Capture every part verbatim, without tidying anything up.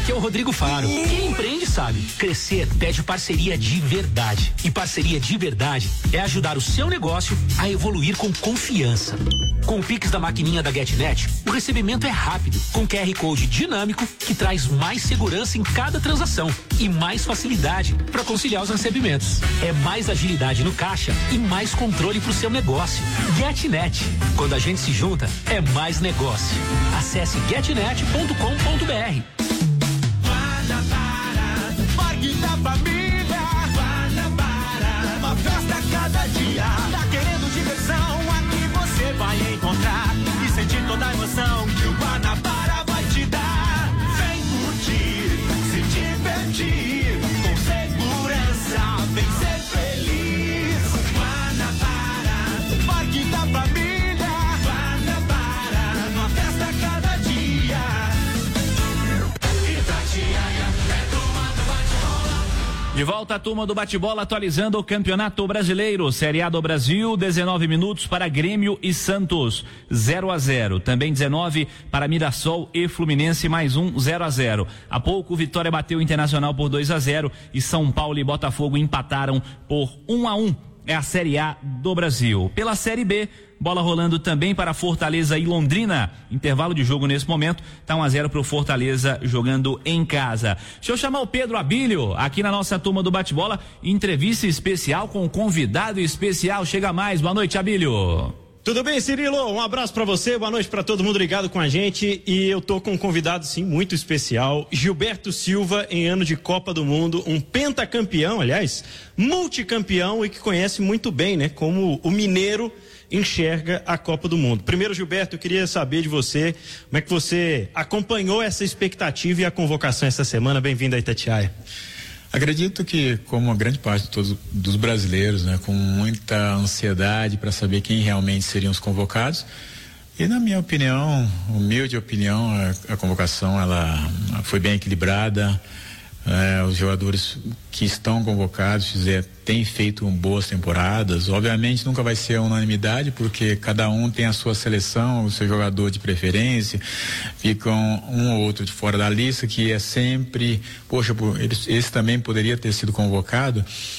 aqui é o Rodrigo Faro. Quem empreende sabe, crescer pede parceria de verdade. E parceria de verdade é ajudar o seu negócio a evoluir com confiança. Com o Pix da maquininha da GetNet, o recebimento é rápido, com Q R Code dinâmico que traz mais segurança em cada transação e mais facilidade para conciliar os recebimentos. É mais agilidade no caixa e mais controle para o seu negócio. GetNet. Quando a gente se junta, é mais negócio. Acesse getnet ponto com ponto br. Guanabara, Parque da Família. Guanabara, uma festa a cada dia. Tá querendo diversão? Aqui você vai encontrar e sentir toda a emoção que o Guanabara vai te dar. Vem curtir, se divertir, com segurança, vem ser feliz. Guanabara, Parque da Família. Guanabara, uma festa a cada dia. Itatiaia é turma do bate-bola. De volta a turma do bate-bola, atualizando o Campeonato Brasileiro. Série A do Brasil, dezenove minutos para Grêmio e Santos, zero a zero. Também dezenove para Mirassol e Fluminense, mais um, zero a zero. Há pouco, Vitória bateu o Internacional por dois a zero e São Paulo e Botafogo empataram por um a um. É a Série A do Brasil. Pela Série B, bola rolando também para Fortaleza e Londrina. Intervalo de jogo nesse momento, tá um a zero pro Fortaleza jogando em casa. Deixa eu chamar o Pedro Abílio, aqui na nossa turma do bate-bola, entrevista especial com um convidado especial. Chega mais, boa noite, Abílio. Tudo bem, Cirilo? Um abraço pra você, boa noite pra todo mundo ligado com a gente, e eu tô com um convidado, sim, muito especial, Gilberto Silva, em ano de Copa do Mundo, um pentacampeão, aliás, multicampeão, e que conhece muito bem, né, como o mineiro enxerga a Copa do Mundo. Primeiro, Gilberto, eu queria saber de você, como é que você acompanhou essa expectativa e a convocação essa semana. Bem-vindo a Itatiaia. Acredito que, como a grande parte de todos, dos brasileiros, né, com muita ansiedade para saber quem realmente seriam os convocados, e na minha opinião, humilde opinião, a, a convocação ela foi bem equilibrada. É, os jogadores que estão convocados fizer, têm feito boas temporadas. Obviamente nunca vai ser a unanimidade, porque cada um tem a sua seleção, o seu jogador de preferência. Ficam um ou outro de fora da lista, que é sempre, poxa, esse, esse também poderia ter sido convocado,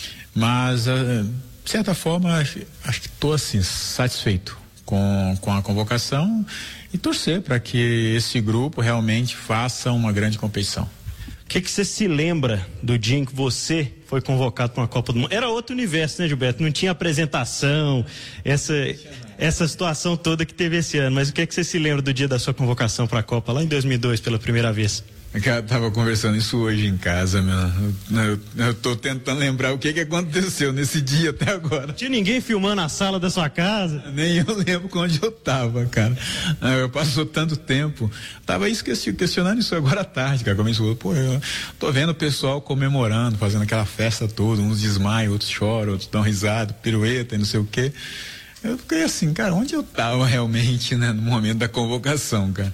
mas de certa forma acho, acho que estou assim satisfeito com, com a convocação e torcer para que esse grupo realmente faça uma grande competição. O que que você se lembra do dia em que você foi convocado para uma Copa do Mundo? Era outro universo, né, Gilberto? Não tinha apresentação, essa, essa situação toda que teve esse ano. Mas o que que você se lembra do dia da sua convocação para a Copa, lá em dois mil e dois, pela primeira vez? Eu tava conversando isso hoje em casa, meu. Eu, eu tô tentando lembrar o que que aconteceu nesse dia até agora. Tinha ninguém filmando a sala da sua casa? Nem eu lembro onde eu tava, cara. Eu passou tanto tempo. Tava isso, questionando isso agora à tarde, cara. Começou, pô, eu tô vendo o pessoal comemorando, fazendo aquela festa toda, uns desmaiam, outros choram, outros dão risada, pirueta e não sei o quê. Eu fiquei assim, cara, onde eu tava realmente, né, no momento da convocação, cara?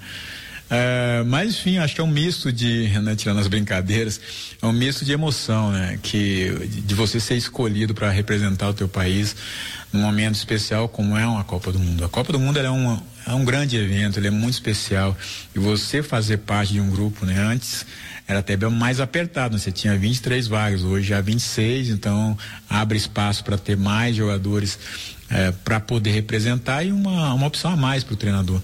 Uh, mas enfim, acho que é um misto de, né, tirando as brincadeiras, é um misto de emoção, né, que, de você ser escolhido para representar o teu país num momento especial como é uma Copa do Mundo. A Copa do Mundo ela é, um, é um grande evento, ele é muito especial, e você fazer parte de um grupo, né, antes era até bem mais apertado, né? Você tinha vinte e três vagas, hoje já vinte e seis, então abre espaço para ter mais jogadores é, para poder representar e uma, uma opção a mais para o treinador.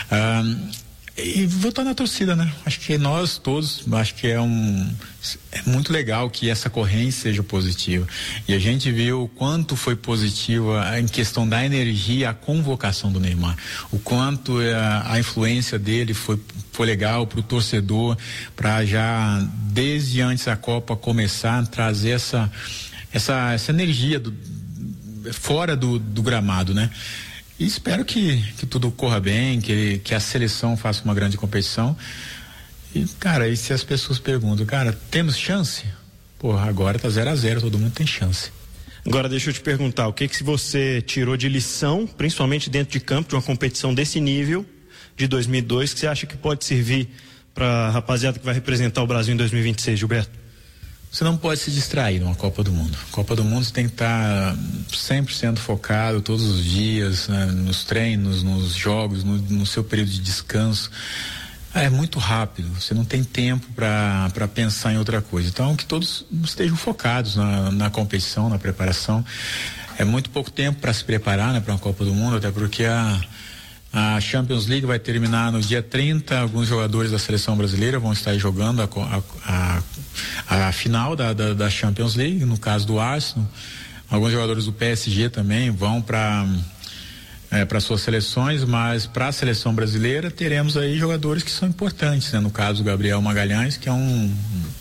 Uh, E votar na torcida, né? Acho que nós todos, acho que é um é muito legal que essa corrente seja positiva. E a gente viu o quanto foi positiva em questão da energia, a convocação do Neymar. O quanto a, a influência dele foi, foi legal para o torcedor, para já desde antes da Copa começar a trazer essa, essa, essa energia do, fora do, do gramado, né? E espero que, que tudo corra bem, que, que a seleção faça uma grande competição. E, cara, e se as pessoas perguntam, cara, temos chance? Porra, agora tá zero a zero, todo mundo tem chance. Agora deixa eu te perguntar, o que que você tirou de lição, principalmente dentro de campo, de uma competição desse nível, de dois mil e dois, que você acha que pode servir para a rapaziada que vai representar o Brasil em dois mil e vinte e seis, Gilberto? Você não pode se distrair numa Copa do Mundo. Copa do Mundo você tem que estar cem por cento focado todos os dias, né, nos treinos, nos jogos, no, no seu período de descanso. É muito rápido, você não tem tempo para pensar em outra coisa. Então, que todos estejam focados na, na competição, na preparação. É muito pouco tempo para se preparar, né, para uma Copa do Mundo, até porque a, a Champions League vai terminar no dia trinta. Alguns jogadores da seleção brasileira vão estar jogando a, a, a, a final da, da, da Champions League, no caso do Arsenal. Alguns jogadores do P S G também vão para é, para suas seleções, mas para a seleção brasileira teremos aí jogadores que são importantes, né? No caso, o Gabriel Magalhães, que é um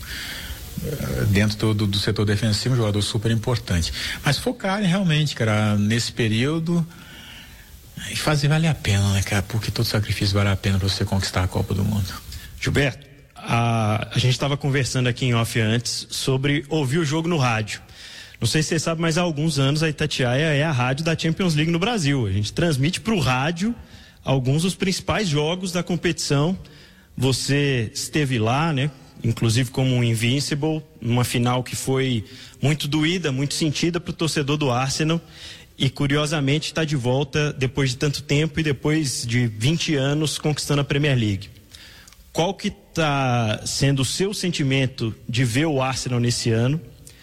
dentro do, do setor defensivo, um jogador super importante. Mas focarem realmente, cara, nesse período e fazer valer a pena, né, cara? Porque todo sacrifício vale a pena para você conquistar a Copa do Mundo. Gilberto, a, a gente estava conversando aqui em off antes sobre ouvir o jogo no rádio. Não sei se você sabe, mas há alguns anos a Itatiaia é a rádio da Champions League no Brasil. A gente transmite para o rádio alguns dos principais jogos da competição. Você esteve lá, né? Inclusive como um Invincible, numa final que foi muito doída, muito sentida para o torcedor do Arsenal. E curiosamente está de volta depois de tanto tempo e depois de vinte anos conquistando a Premier League. Qual que está sendo o seu sentimento de ver o Arsenal nesse ano?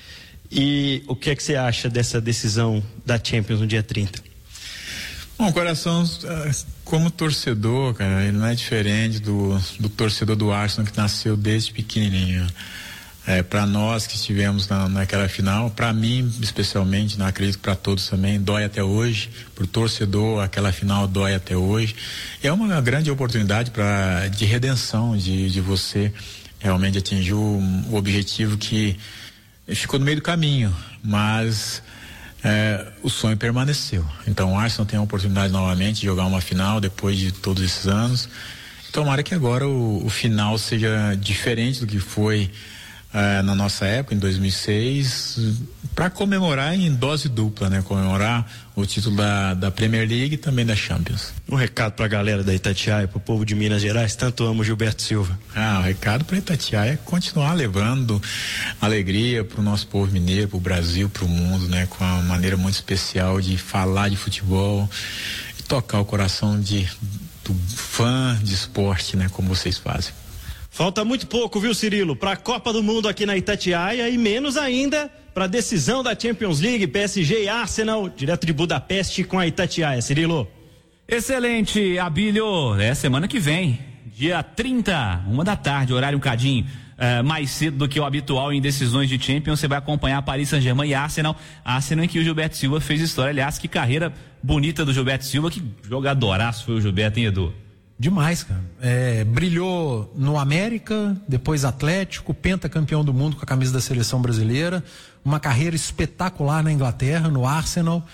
E o que é que você acha dessa decisão da Champions no dia trinta? Bom, o coração, como torcedor, cara, ele não é diferente do, do torcedor do Arsenal que nasceu desde pequenininho. É, para nós que estivemos na, naquela final, para mim especialmente, não acredito que para todos também, dói até hoje. Pro torcedor, aquela final dói até hoje. É uma grande oportunidade pra, de redenção, de, de você realmente atingir o, o objetivo que ficou no meio do caminho, mas é, o sonho permaneceu. Então o Arsenal tem a oportunidade novamente de jogar uma final depois de todos esses anos. Tomara que agora o, o final seja diferente do que foi é, na nossa época, em dois mil e seis, para comemorar em dose dupla, né? Comemorar o título da, da Premier League e também da Champions. Um recado para a galera da Itatiaia, para o povo de Minas Gerais, tanto amo Gilberto Silva. Ah, o recado para Itatiaia é continuar levando alegria para o nosso povo mineiro, para o Brasil, para o mundo, né? Com uma maneira muito especial de falar de futebol e tocar o coração de, do fã de esporte, né? Como vocês fazem. Falta muito pouco, viu, Cirilo, para a Copa do Mundo aqui na Itatiaia e menos ainda para a decisão da Champions League, P S G e Arsenal, direto de Budapeste com a Itatiaia. Cirilo. Excelente, Abílio. É semana que vem, dia trinta, uma da tarde, horário um cadinho uh, mais cedo do que o habitual em decisões de Champions. Você vai acompanhar Paris Saint-Germain e Arsenal. Arsenal em que o Gilberto Silva fez história. Aliás, que carreira bonita do Gilberto Silva, que jogadoraço foi o Gilberto, hein, Edu? Demais, cara. É, brilhou no América, depois Atlético, pentacampeão do mundo com a camisa da seleção brasileira, uma carreira espetacular na Inglaterra, no Arsenal,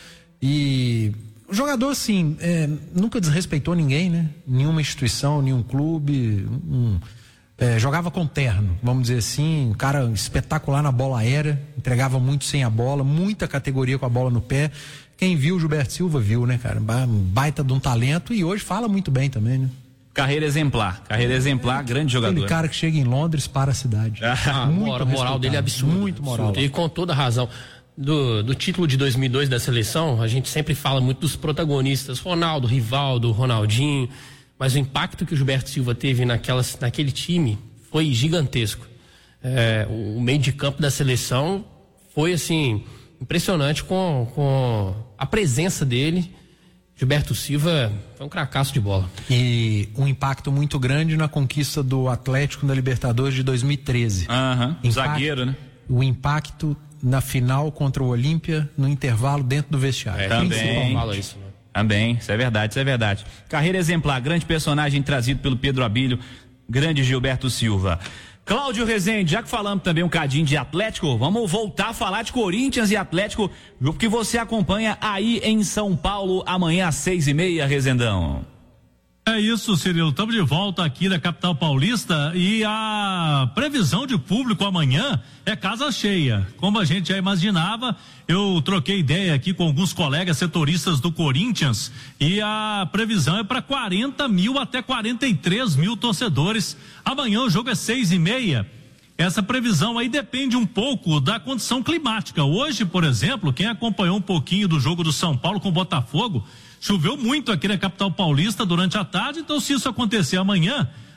e o jogador, assim, é, nunca desrespeitou ninguém, né? Nenhuma instituição, nenhum clube, um, é, jogava com terno, vamos dizer assim, um cara espetacular na bola aérea, entregava muito sem a bola, muita categoria com a bola no pé. Quem viu o Gilberto Silva viu, né, cara? Baita de um talento e hoje fala muito bem também, né? Carreira exemplar, carreira exemplar, é, grande jogador. Aquele cara que chega em Londres para a cidade. Ah, muito a moral dele é absurda. Muito moral. Absurdo. E com toda razão. Do, do título de dois mil e dois da seleção, a gente sempre fala muito dos protagonistas, Ronaldo, Rivaldo, Ronaldinho, mas o impacto que o Gilberto Silva teve naquelas, naquele time foi gigantesco. É, o meio de campo da seleção foi assim... impressionante com, com a presença dele. Gilberto Silva foi um cracaço de bola. E um impacto muito grande na conquista do Atlético na Libertadores de dois mil e treze. Aham, uhum, zagueiro, né? O impacto na final contra o Olímpia, no intervalo dentro do vestiário. É, também, fala isso, né? Também, isso é verdade, isso é verdade. Carreira exemplar, grande personagem trazido pelo Pedro Abílio, grande Gilberto Silva. Cláudio Rezende, já que falamos também um cadinho de Atlético, vamos voltar a falar de Corinthians e Atlético, jogo que você acompanha aí em São Paulo, amanhã às seis e meia, Rezendão. É isso, Cirilo, estamos de volta aqui da capital paulista e a previsão de público amanhã é casa cheia. Como a gente já imaginava, eu troquei ideia aqui com alguns colegas setoristas do Corinthians e a previsão é para quarenta mil até quarenta e três mil torcedores. Amanhã o jogo é seis e meia. Essa previsão aí depende um pouco da condição climática. Hoje, por exemplo, quem acompanhou um pouquinho do jogo do São Paulo com o Botafogo, choveu muito aqui na capital paulista durante a tarde, então se isso acontecer amanhã,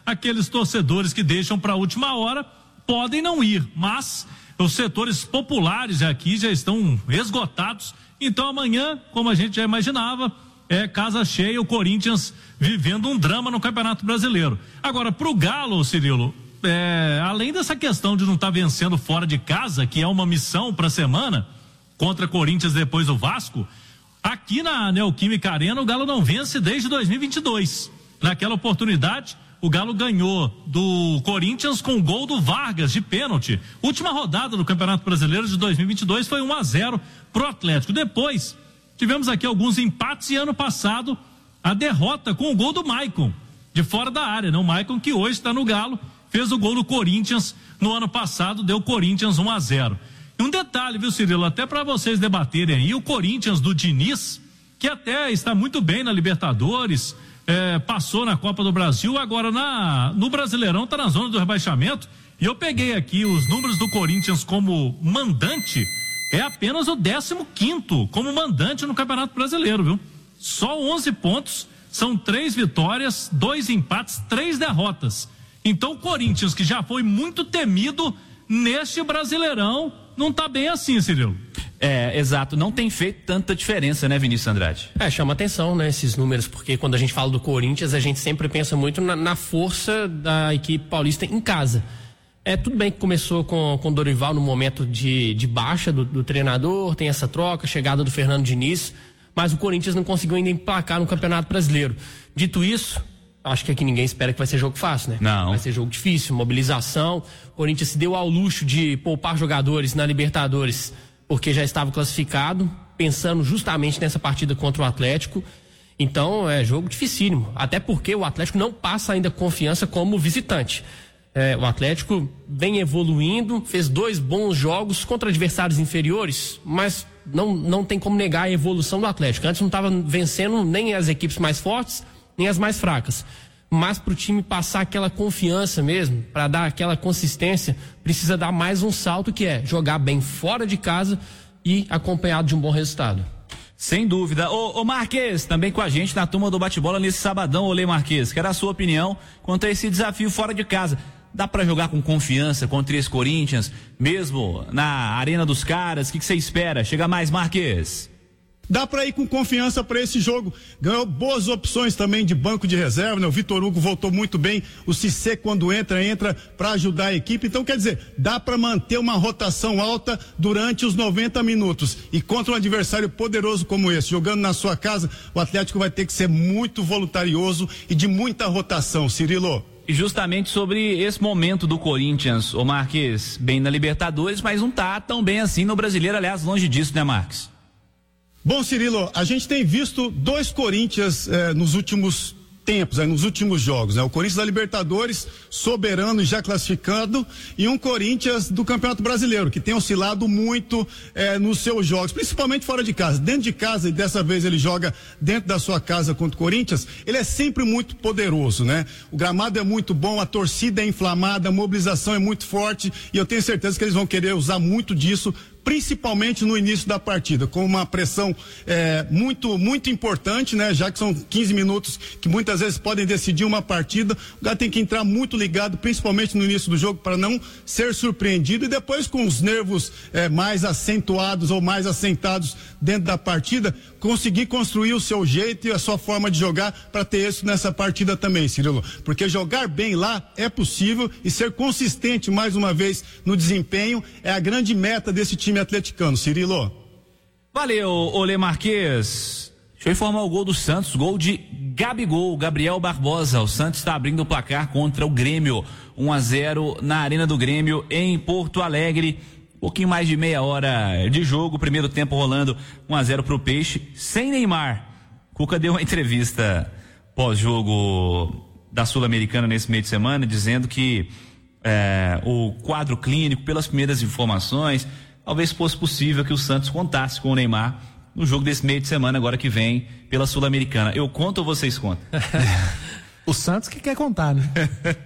Aqueles torcedores que deixam para a última hora podem não ir, mas os setores populares aqui já estão esgotados. Então amanhã, como a gente já imaginava, é casa cheia, o Corinthians vivendo um drama no Campeonato Brasileiro. Agora, pro Galo, Cirilo, é, além dessa questão de não estar tá vencendo fora de casa, que é uma missão para a semana, contra Corinthians depois o Vasco, aqui na Neoquímica Arena o Galo não vence desde dois mil e vinte e dois. Naquela oportunidade, o Galo ganhou do Corinthians com o gol do Vargas de pênalti. Última rodada do Campeonato Brasileiro de dois mil e vinte e dois foi um a zero pro Atlético. Depois, tivemos aqui alguns empates e ano passado a derrota com o gol do Maicon, de fora da área, né? O Maicon que hoje está no Galo, fez o gol do Corinthians no ano passado, deu Corinthians um a zero. E um detalhe, viu, Cirilo, até para vocês debaterem aí, o Corinthians do Diniz, que até está muito bem na Libertadores, é, passou na Copa do Brasil, agora na, no Brasileirão está na zona do rebaixamento, e eu peguei aqui os números do Corinthians como mandante, é apenas o décimo quinto como mandante no Campeonato Brasileiro, viu? Só onze pontos, são três vitórias, dois empates, três derrotas. Então o Corinthians, que já foi muito temido neste Brasileirão, não tá bem assim, Cirilo. É, exato, não tem feito tanta diferença, né, Vinícius Andrade? É, chama atenção, né, esses números, porque quando a gente fala do Corinthians, a gente sempre pensa muito na, na força da equipe paulista em casa. É, tudo bem que começou com com Dorival no momento de, de baixa do, do treinador, tem essa troca, chegada do Fernando Diniz, mas o Corinthians não conseguiu ainda emplacar no Campeonato Brasileiro. Dito isso, acho que aqui ninguém espera que vai ser jogo fácil, né? Não. Vai ser jogo difícil, mobilização. O Corinthians se deu ao luxo de poupar jogadores na Libertadores, porque já estava classificado, pensando justamente nessa partida contra o Atlético. Então, é jogo dificílimo, até porque o Atlético não passa ainda confiança como visitante. É, o Atlético vem evoluindo, fez dois bons jogos contra adversários inferiores, mas não, não tem como negar a evolução do Atlético. Antes não estava vencendo nem as equipes mais fortes, nem as mais fracas. Mas para o time passar aquela confiança mesmo, para dar aquela consistência, precisa dar mais um salto, que é jogar bem fora de casa e acompanhado de um bom resultado. Sem dúvida. Ô, ô Marques, também com a gente na turma do bate-bola nesse sabadão, Olê Marques, quero a sua opinião quanto a esse desafio fora de casa. Dá para jogar com confiança contra esse Corinthians, mesmo na Arena dos Caras? O que você espera? Chega mais, Marques. Dá para ir com confiança para esse jogo. Ganhou boas opções também de banco de reserva, né? O Vitor Hugo voltou muito bem. O Cissé, quando entra, entra para ajudar a equipe. Então, quer dizer, dá para manter uma rotação alta durante os noventa minutos. E contra um adversário poderoso como esse, jogando na sua casa, o Atlético vai ter que ser muito voluntarioso e de muita rotação, Cirilo. E justamente sobre esse momento do Corinthians, o Marques, bem na Libertadores, mas não tá tão bem assim no Brasileiro, aliás, longe disso, né, Marques? Bom, Cirilo, a gente tem visto dois Corinthians eh, nos últimos tempos, eh, nos últimos jogos, né? O Corinthians da Libertadores, soberano e já classificado, e um Corinthians do Campeonato Brasileiro, que tem oscilado muito eh, nos seus jogos, principalmente fora de casa. Dentro de casa, e dessa vez ele joga dentro da sua casa contra o Corinthians, ele é sempre muito poderoso, né? O gramado é muito bom, a torcida é inflamada, a mobilização é muito forte, e eu tenho certeza que eles vão querer usar muito disso, principalmente no início da partida, com uma pressão é, muito, muito importante, né? Já que são quinze minutos que muitas vezes podem decidir uma partida, o Galo tem que entrar muito ligado, principalmente no início do jogo, para não ser surpreendido, e depois com os nervos é, mais acentuados ou mais assentados dentro da partida, conseguir construir o seu jeito e a sua forma de jogar para ter isso nessa partida também, Cirilo, porque jogar bem lá é possível, e ser consistente mais uma vez no desempenho é a grande meta desse time atleticano, Cirilo. Valeu, Olê Marques. Deixa eu informar o gol do Santos, gol de Gabigol, Gabriel Barbosa. O Santos está abrindo o placar contra o Grêmio, um a zero na Arena do Grêmio em Porto Alegre. Um pouquinho mais de meia hora de jogo, primeiro tempo rolando, um a zero pro Peixe, sem Neymar. Cuca deu uma entrevista pós-jogo da Sul-Americana nesse meio de semana, dizendo que é, o quadro clínico, pelas primeiras informações, talvez fosse possível que o Santos contasse com o Neymar no jogo desse meio de semana agora que vem pela Sul-Americana. Eu conto ou vocês contam? O Santos que quer contar, né?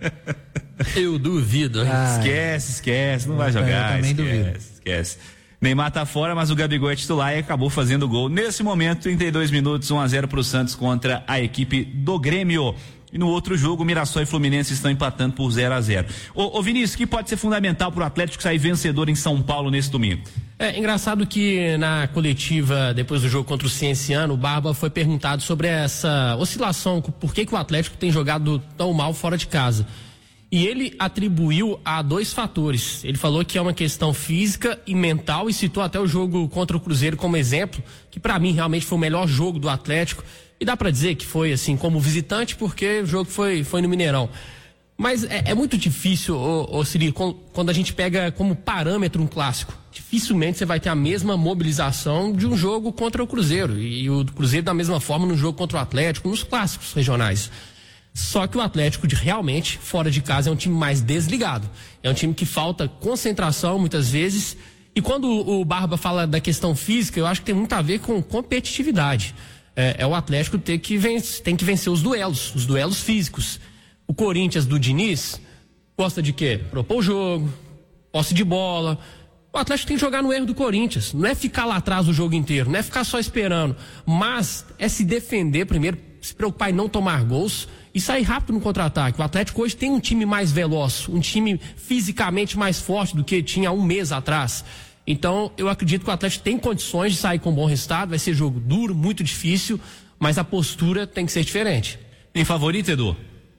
Eu duvido. Ah, esquece, esquece, não vai jogar. Eu também esquece, duvido. esquece. Neymar tá fora, mas o Gabigol é titular e acabou fazendo gol. Nesse momento, trinta e dois minutos, um a zero pro Santos contra a equipe do Grêmio. E no outro jogo, Mirassol e Fluminense estão empatando por zero a zero. Ô, ô Vinícius, que pode ser fundamental para o Atlético sair vencedor em São Paulo nesse domingo? É engraçado que na coletiva, depois do jogo contra o Cienciano, o Barba foi perguntado sobre essa oscilação, por que que o Atlético tem jogado tão mal fora de casa. E ele atribuiu a dois fatores. Ele falou que é uma questão física e mental e citou até o jogo contra o Cruzeiro como exemplo, que para mim realmente foi o melhor jogo do Atlético. E dá para dizer que foi assim como visitante, porque o jogo foi, foi no Mineirão. Mas é, é muito difícil, ô, ô Ciri, quando a gente pega como parâmetro um clássico. Dificilmente você vai ter a mesma mobilização de um jogo contra o Cruzeiro. E, e o Cruzeiro da mesma forma no jogo contra o Atlético, nos clássicos regionais. Só que o Atlético de, realmente, fora de casa, é um time mais desligado. É um time que falta concentração muitas vezes. E quando o Barba fala da questão física, eu acho que tem muito a ver com competitividade. É, é o Atlético ter que vencer, tem que vencer os duelos, os duelos físicos. O Corinthians do Diniz gosta de quê? Propor o jogo, posse de bola. O Atlético tem que jogar no erro do Corinthians. Não é ficar lá atrás o jogo inteiro, não é ficar só esperando. Mas é se defender primeiro, se preocupar em não tomar gols e sair rápido no contra-ataque. O Atlético hoje tem um time mais veloz, um time fisicamente mais forte do que tinha um mês atrás. Então, eu acredito que o Atlético tem condições de sair com um bom resultado. Vai ser jogo duro, muito difícil, mas a postura tem que ser diferente. Tem favorito, Edu?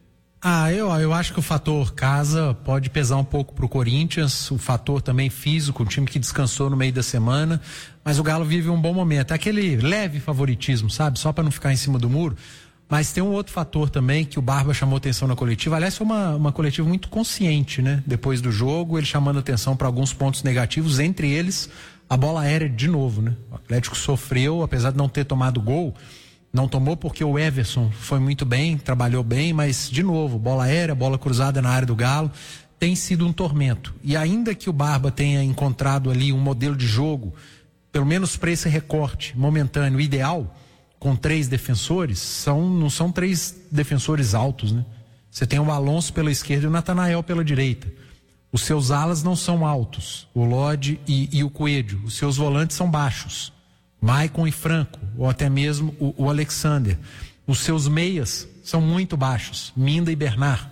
Ah, eu, eu acho que o fator casa pode pesar um pouco pro Corinthians, o fator também físico, um time que descansou no meio da semana, mas o Galo vive um bom momento. É aquele leve favoritismo, sabe? Só para não ficar em cima do muro. Mas tem um outro fator também que o Barba chamou atenção na coletiva. Aliás, foi uma, uma coletiva muito consciente, né? Depois do jogo, ele chamando atenção para alguns pontos negativos, entre eles a bola aérea de novo, né? O Atlético sofreu, apesar de não ter tomado gol, não tomou porque o Everson foi muito bem, trabalhou bem, mas de novo, bola aérea, bola cruzada na área do Galo, tem sido um tormento. E ainda que o Barba tenha encontrado ali um modelo de jogo, pelo menos para esse recorte momentâneo ideal, com três defensores, são, não são três defensores altos, né? Você tem o Alonso pela esquerda e o Natanael pela direita. Os seus alas não são altos, o Lodi e, e o Coelho. Os seus volantes são baixos, Maicon e Franco, ou até mesmo o, o Alexander. Os seus meias são muito baixos, Minda e Bernard.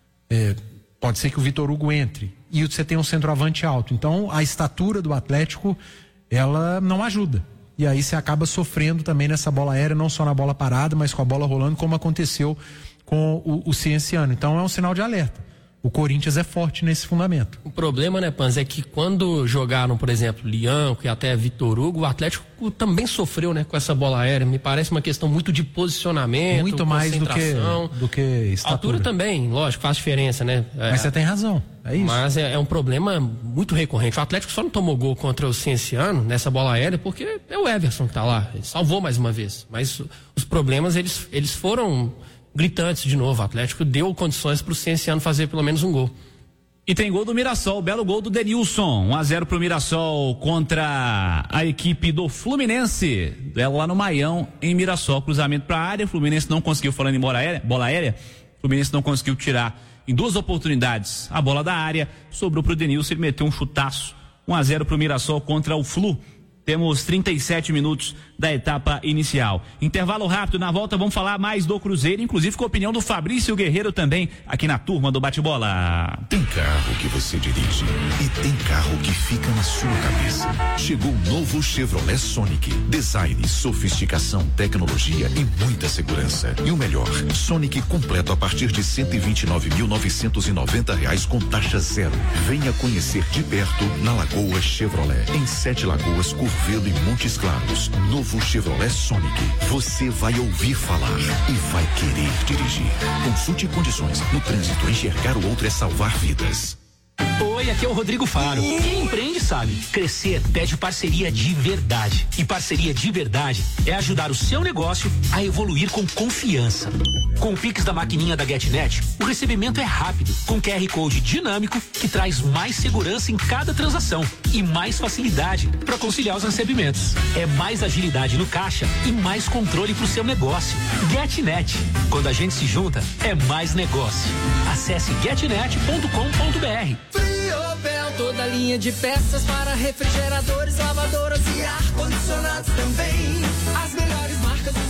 É, pode ser que o Vitor Hugo entre. E você tem um centroavante alto. Então, a estatura do Atlético, ela não ajuda. E aí você acaba sofrendo também nessa bola aérea, não só na bola parada, mas com a bola rolando, como aconteceu com o, o Cienciano. Então é um sinal de alerta. O Corinthians é forte nesse fundamento. O problema, né, Panz, é que quando jogaram, por exemplo, Lianco e até Vitor Hugo, o Atlético também sofreu, né, com essa bola aérea. Me parece uma questão muito de posicionamento, muito mais do que, do que estatura. Altura também, lógico, faz diferença, né? É, mas você tem razão, é isso. Mas é, é um problema muito recorrente. O Atlético só não tomou gol contra o Cienciano nessa bola aérea porque é o Everson que tá lá. Ele salvou mais uma vez. Mas os problemas, eles, eles foram gritantes de novo. O Atlético deu condições para o Cienciano fazer pelo menos um gol. E tem gol do Mirassol, belo gol do Denilson, um a zero pro Mirassol contra a equipe do Fluminense, duelo lá no Maião, em Mirassol, cruzamento pra área, o Fluminense não conseguiu, falando em bola aérea, bola aérea, o Fluminense não conseguiu tirar em duas oportunidades a bola da área, sobrou pro Denilson, ele meteu um chutaço, um a zero pro Mirassol contra o Flu. Temos trinta e sete minutos da etapa inicial. Intervalo rápido, na volta vamos falar mais do Cruzeiro, inclusive com a opinião do Fabrício Guerreiro também, aqui na turma do Bate-Bola. Tem carro que você dirige e tem carro que fica na sua cabeça. Chegou o novo Chevrolet Sonic. Design, sofisticação, tecnologia e muita segurança. E o melhor, Sonic completo a partir de cento e vinte e nove mil novecentos e noventa reais com taxa zero. Venha conhecer de perto na Lagoa Chevrolet, em Sete Lagoas, Curvelo e Montes Claros. Novo Chevrolet Sonic. Você vai ouvir falar e vai querer dirigir. Consulte condições. No trânsito, enxergar o outro é salvar vidas. Oi, aqui é o Rodrigo Faro. Quem empreende sabe, crescer pede parceria de verdade. E parceria de verdade é ajudar o seu negócio a evoluir com confiança. Com o Pix da maquininha da GetNet, o recebimento é rápido, com Q R Code dinâmico que traz mais segurança em cada transação e mais facilidade para conciliar os recebimentos. É mais agilidade no caixa e mais controle para o seu negócio. GetNet. Quando a gente se junta, é mais negócio. Acesse getnet ponto com ponto br. Friobel, toda linha de peças para refrigeradores, lavadoras e ar-condicionados também. As melhores marcas.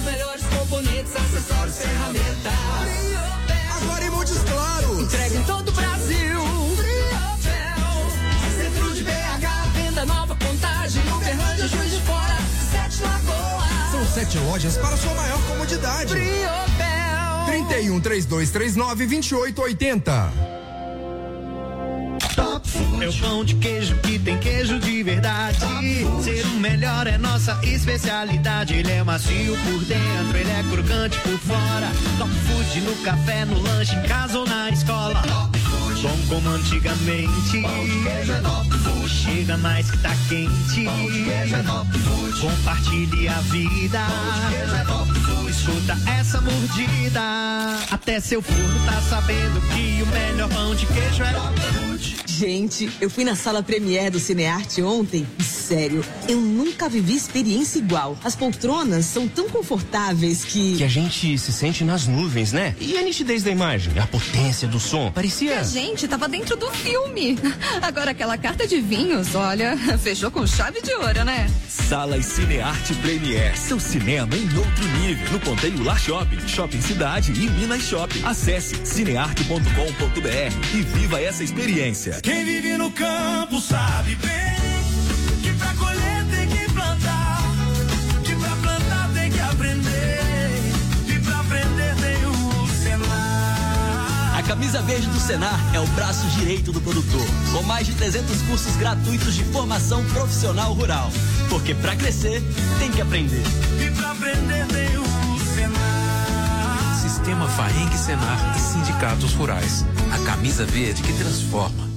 melhores componentes, acessórios, ferramentas. Agora em Montes Claros. Entrega em todo o Brasil. Centro de B H, venda nova, Contagem, Uberlândia, Juiz de Fora, Sete Lagoas. São sete lojas para sua maior comodidade. Briobel. trinta e um, trinta e dois, trinta e nove, vinte e oito, oitenta. Top Food é o pão de queijo que tem queijo de verdade. Ser o melhor é nossa especialidade. Ele é macio por dentro, ele é crocante por fora. Top Food no café, no lanche, em casa ou na escola. Top Food, bom como antigamente. Pão de queijo é Top Food. Chega mais que tá quente. Pão de queijo é Top Food. Compartilhe a vida. Pão de queijo é Top Food. Escuta essa mordida. Até seu forno tá sabendo que o melhor pão de queijo é Top Food. Gente, eu fui na sala Premiere do Cinearte ontem e, sério, eu nunca vivi experiência igual. As poltronas são tão confortáveis que... Que a gente se sente nas nuvens, né? E a nitidez da imagem, a potência do som, parecia... Que a gente tava dentro do filme. Agora aquela carta de vinhos, olha, fechou com chave de ouro, né? Sala e Cinearte Premiere, seu cinema em outro nível. No Ponteio Lar Shopping, Shopping Cidade e Minas Shopping. Acesse cinearte ponto com ponto br e viva essa experiência. Quem vive no campo sabe bem que pra colher tem que plantar, que pra plantar tem que aprender, e pra aprender tem o Senar. A camisa verde do Senar é o braço direito do produtor, com mais de trezentos cursos gratuitos de formação profissional rural. Porque pra crescer, tem que aprender. E pra aprender tem o Senar. Sistema Faeng Senar e Sindicatos Rurais. A camisa verde que transforma.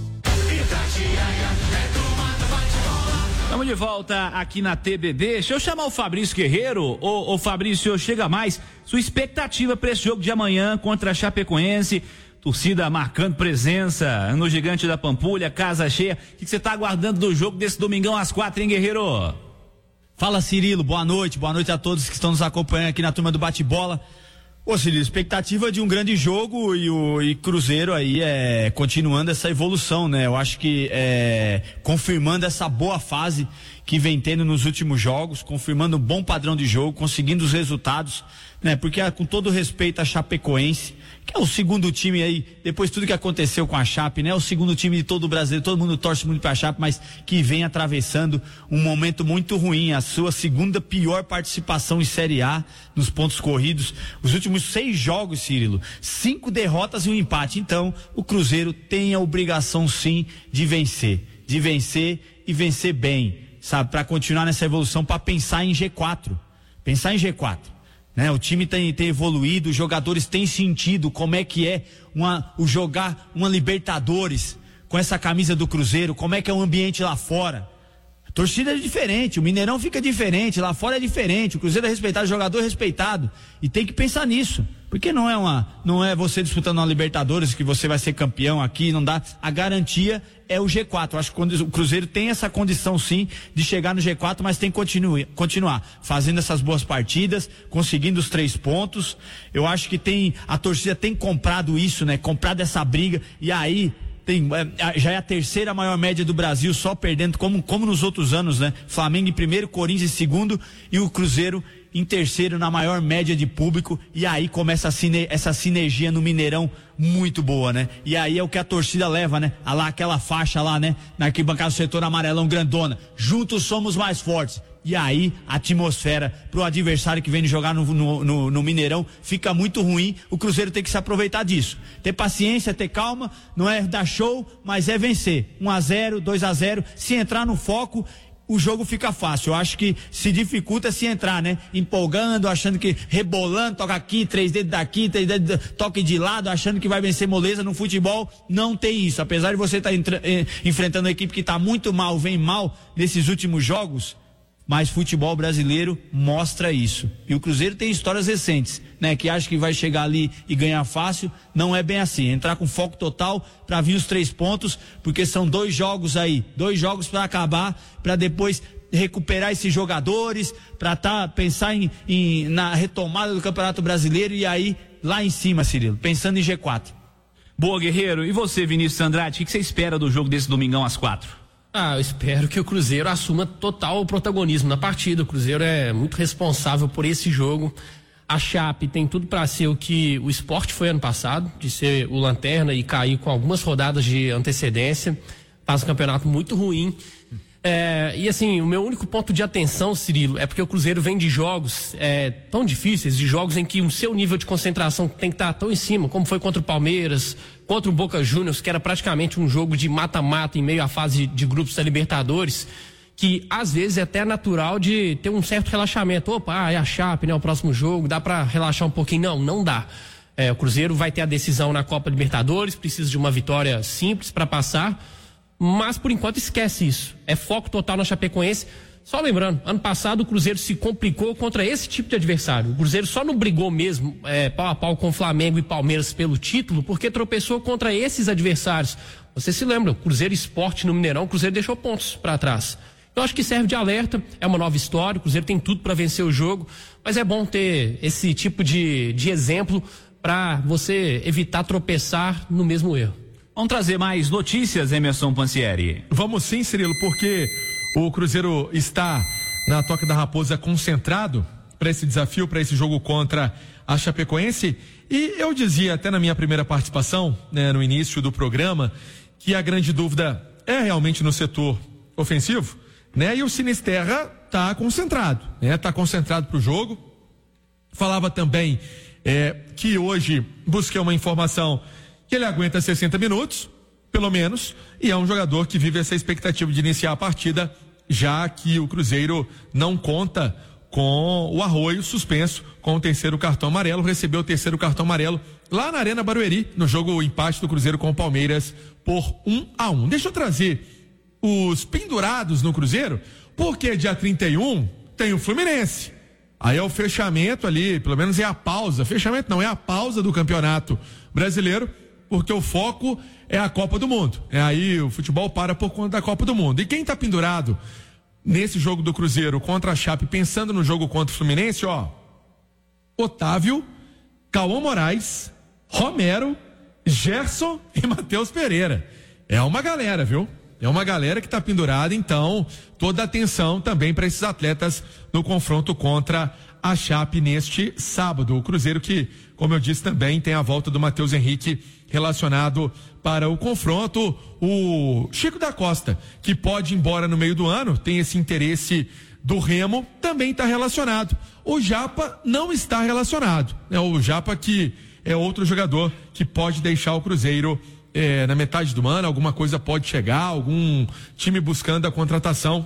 Estamos de volta aqui na T B B. Deixa eu chamar o Fabrício Guerreiro. Ô, ô Fabrício, chega mais. Sua expectativa para esse jogo de amanhã contra a Chapecoense. Torcida marcando presença no Gigante da Pampulha, casa cheia. O que você está aguardando do jogo desse domingão às quatro, hein, Guerreiro? Fala, Cirilo. Boa noite. Boa noite a todos que estão nos acompanhando aqui na turma do Bate-Bola. Ô, Cirilo, expectativa de um grande jogo e o e Cruzeiro aí é continuando essa evolução, né? Eu acho que é, confirmando essa boa fase que vem tendo nos últimos jogos, confirmando um bom padrão de jogo, conseguindo os resultados, né? Porque com todo respeito a Chapecoense, que é o segundo time aí, depois de tudo que aconteceu com a Chape, né? O segundo time de todo o Brasil, todo mundo torce muito pra Chape, mas que vem atravessando um momento muito ruim, a sua segunda pior participação em Série A nos pontos corridos. Os últimos seis jogos, Cirilo, cinco derrotas e um empate. Então, o Cruzeiro tem a obrigação sim de vencer, de vencer e vencer bem, sabe? Pra continuar nessa evolução, pra pensar em G quatro, pensar em G quatro. Né? O time tem, tem evoluído, os jogadores têm sentido como é que é uma, o jogar uma Libertadores com essa camisa do Cruzeiro, como é que é o ambiente lá fora. A torcida é diferente, o Mineirão fica diferente, lá fora é diferente, o Cruzeiro é respeitado, o jogador é respeitado, e tem que pensar nisso, porque não é uma, não é você disputando uma Libertadores que você vai ser campeão aqui, não dá, a garantia é o G quatro. Eu acho que quando o Cruzeiro tem essa condição sim de chegar no G quatro, mas tem que continue, continuar fazendo essas boas partidas, conseguindo os três pontos. Eu acho que tem, a torcida tem comprado isso, né? Comprado essa briga, e aí tem, já é a terceira maior média do Brasil, só perdendo como, como nos outros anos, né? Flamengo em primeiro, Corinthians em segundo e o Cruzeiro em terceiro na maior média de público, e aí começa a sine, essa sinergia no Mineirão muito boa, né? E aí é o que a torcida leva, né? A lá, aquela faixa lá, né? Na arquibancada do setor amarelão grandona, juntos somos mais fortes. E aí a atmosfera pro adversário que vem jogar no, no, no, no Mineirão fica muito ruim. O Cruzeiro tem que se aproveitar disso, ter paciência, ter calma, não é dar show, mas é vencer, um a zero, dois a zero, se entrar no foco, o jogo fica fácil. Eu acho que se dificulta se entrar, né? Empolgando, achando que rebolando, toca aqui, três dedos daqui, três dedos, toque de lado, achando que vai vencer moleza. No futebol não tem isso. Apesar de você estar tá eh, enfrentando uma equipe que está muito mal, vem mal nesses últimos jogos, mas futebol brasileiro mostra isso. E o Cruzeiro tem histórias recentes, né? Que acha que vai chegar ali e ganhar fácil. Não é bem assim. Entrar com foco total para vir os três pontos, porque são dois jogos aí, dois jogos para acabar, para depois recuperar esses jogadores, para tá, pensar em, em, na retomada do Campeonato Brasileiro, e aí lá em cima, Cirilo, pensando em G quatro. Boa, Guerreiro. E você, Vinícius Andrade, o que, que você espera do jogo desse domingão às quatro? Ah, eu espero que o Cruzeiro assuma total protagonismo na partida. O Cruzeiro é muito responsável por esse jogo. A Chape tem tudo para ser o que o Sport foi ano passado, de ser o lanterna e cair com algumas rodadas de antecedência. Faz um campeonato muito ruim. É, e assim, o meu único ponto de atenção, Cirilo, é porque o Cruzeiro vem de jogos é, tão difíceis, de jogos em que o seu nível de concentração tem que estar tão em cima, como foi contra o Palmeiras, contra o Boca Juniors, que era praticamente um jogo de mata-mata em meio à fase de grupos da Libertadores, que às vezes é até natural de ter um certo relaxamento. Opa, ah, é a Chape, né? O próximo jogo, dá pra relaxar um pouquinho? Não, não dá. É, o Cruzeiro vai ter a decisão na Copa Libertadores, precisa de uma vitória simples para passar, mas por enquanto esquece isso. É foco total na Chapecoense. Só lembrando, ano passado o Cruzeiro se complicou contra esse tipo de adversário. O Cruzeiro só não brigou mesmo é, pau a pau com Flamengo e Palmeiras pelo título, porque tropeçou contra esses adversários. Você se lembra, o Cruzeiro Sport no Mineirão, o Cruzeiro deixou pontos para trás. Eu acho que serve de alerta, é uma nova história, o Cruzeiro tem tudo para vencer o jogo, mas é bom ter esse tipo de, de exemplo para você evitar tropeçar no mesmo erro. Vamos trazer mais notícias, Emerson Pansieri. Vamos sim, Cirilo, porque o Cruzeiro está na Toca da Raposa concentrado para esse desafio, para esse jogo contra a Chapecoense. E eu dizia até na minha primeira participação, né, no início do programa, que a grande dúvida é realmente no setor ofensivo, né? E o Sinisterra está concentrado, né? Está concentrado para o jogo. Falava também é, que hoje busquei uma informação que ele aguenta sessenta minutos, pelo menos, e é um jogador que vive essa expectativa de iniciar a partida, já que o Cruzeiro não conta com o Arroio suspenso com o terceiro cartão amarelo, recebeu o terceiro cartão amarelo lá na Arena Barueri, no jogo empate do Cruzeiro com o Palmeiras por um a um. Deixa eu trazer os pendurados no Cruzeiro, porque dia trinta e um tem o Fluminense. Aí é o fechamento ali, pelo menos é a pausa, fechamento não, é a pausa do Campeonato Brasileiro, porque o foco é a Copa do Mundo. É aí o futebol para por conta da Copa do Mundo. E quem tá pendurado nesse jogo do Cruzeiro contra a Chape, pensando no jogo contra o Fluminense, ó, Otávio, Cauã Moraes, Romero, Gerson e Matheus Pereira. É uma galera, viu? É uma galera que está pendurada, então toda a atenção também para esses atletas no confronto contra a Chape neste sábado. O Cruzeiro que, como eu disse, também tem a volta do Matheus Henrique relacionado para o confronto. O Chico da Costa, que pode ir embora no meio do ano, tem esse interesse do Remo, também está relacionado. O Japa não está relacionado. É o Japa que é outro jogador que pode deixar o Cruzeiro É, na metade do ano, alguma coisa pode chegar, algum time buscando a contratação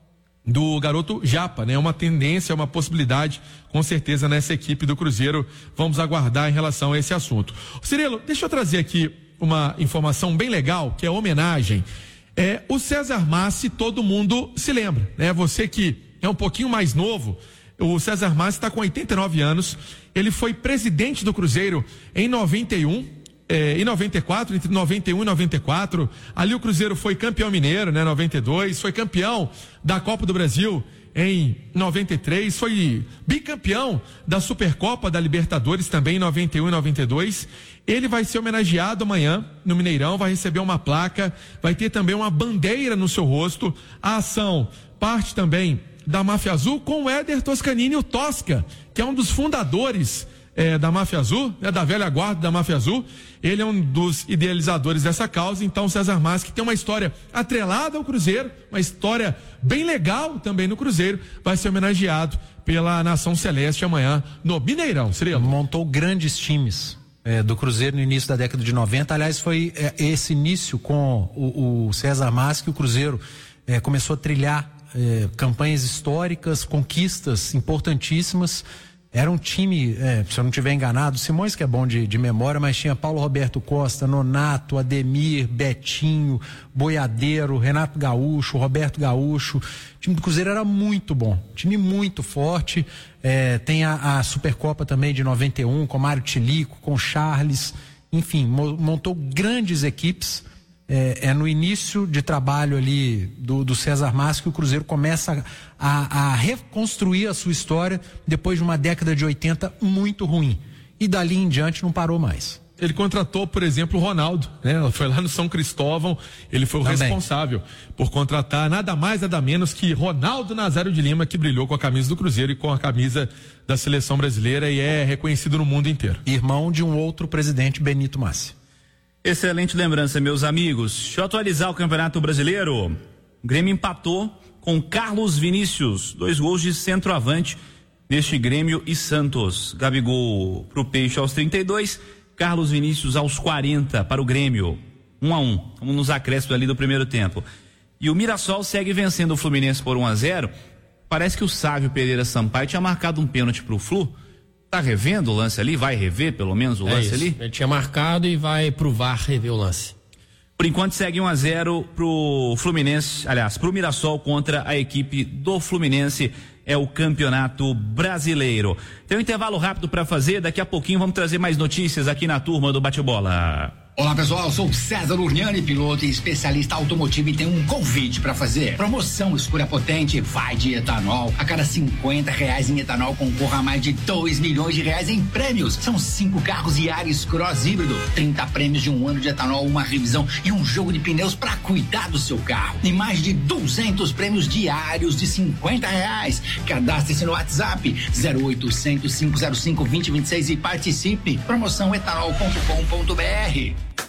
do garoto Japa, né? Uma tendência, uma possibilidade, com certeza, nessa equipe do Cruzeiro. Vamos aguardar em relação a esse assunto. Cirilo, deixa eu trazer aqui uma informação bem legal, que é homenagem. É, o César Massi, todo mundo se lembra, né? Você que é um pouquinho mais novo, o César Massi está com oitenta e nove anos, ele foi presidente do Cruzeiro em noventa e um, É, em noventa e quatro, entre noventa e um e noventa e quatro, ali o Cruzeiro foi campeão mineiro, né? noventa e dois, foi campeão da Copa do Brasil em noventa e três, foi bicampeão da Supercopa da Libertadores também em noventa e um e noventa e dois. Ele vai ser homenageado amanhã no Mineirão, vai receber uma placa, vai ter também uma bandeira no seu rosto. A ação parte também da Máfia Azul com o Éder Toscanini, o Tosca, que é um dos fundadores É, da Máfia Azul, né, da velha guarda da Máfia Azul. Ele é um dos idealizadores dessa causa. Então César Massi, que tem uma história atrelada ao Cruzeiro, uma história bem legal também no Cruzeiro, vai ser homenageado pela Nação Celeste amanhã no Mineirão. Cirilo. Montou grandes times é, do Cruzeiro no início da década de noventa. Aliás, foi é, esse início com o, o César Massi que o Cruzeiro é, começou a trilhar é, campanhas históricas, conquistas importantíssimas. Era um time, é, se eu não estiver enganado, Simões que é bom de, de memória, mas tinha Paulo Roberto Costa, Nonato, Ademir, Betinho, Boiadeiro, Renato Gaúcho, Roberto Gaúcho. O time do Cruzeiro era muito bom, time muito forte. É, tem a, a Supercopa também de noventa e um, com Mário Tilico, com Charles, enfim, mo, montou grandes equipes. É, é no início de trabalho ali do, do César Massi que o Cruzeiro começa a, a reconstruir a sua história depois de uma década de oitenta muito ruim. E dali em diante não parou mais. ele contratou, por exemplo, o Ronaldo, né? Foi lá no São Cristóvão, ele foi o Também. responsável por contratar nada mais, nada menos que Ronaldo Nazário de Lima, que brilhou com a camisa do Cruzeiro e com a camisa da seleção brasileira e é reconhecido no mundo inteiro. Irmão de um outro presidente, Benito Massi. Excelente lembrança, meus amigos. Deixa eu atualizar o Campeonato Brasileiro. O Grêmio empatou com Carlos Vinícius, dois gols de centroavante neste Grêmio e Santos. Gabigol pro Peixe aos trinta e dois, Carlos Vinícius aos quarenta para o Grêmio. Um a um, vamos nos acréscimos ali do primeiro tempo. E o Mirassol segue vencendo o Fluminense por um a zero. Parece que o Sávio Pereira Sampaio tinha marcado um pênalti pro Flu. Tá revendo o lance ali? Vai rever pelo menos o É lance isso. ali? Ele tinha marcado e vai pro V A R rever o lance. Por enquanto segue um a zero pro Fluminense, aliás, pro Mirassol contra a equipe do Fluminense. É o Campeonato Brasileiro. Tem um intervalo rápido para fazer, daqui a pouquinho vamos trazer mais notícias aqui na turma do Bate-Bola. Olá pessoal, sou César Urniani, piloto e especialista automotivo e tenho um convite para fazer. Promoção Escolha Potente vai de etanol. A cada cinquenta reais em etanol concorra a mais de dois milhões de reais em prêmios. São cinco carros Yaris Cross híbrido, trinta prêmios de um ano de etanol, uma revisão e um jogo de pneus para cuidar do seu carro. E mais de duzentos prêmios diários de cinquenta reais. Cadastre-se no WhatsApp zero oitocentos, cinco zero cinco, dois zero dois seis e participe. Promoção etanol ponto com ponto br.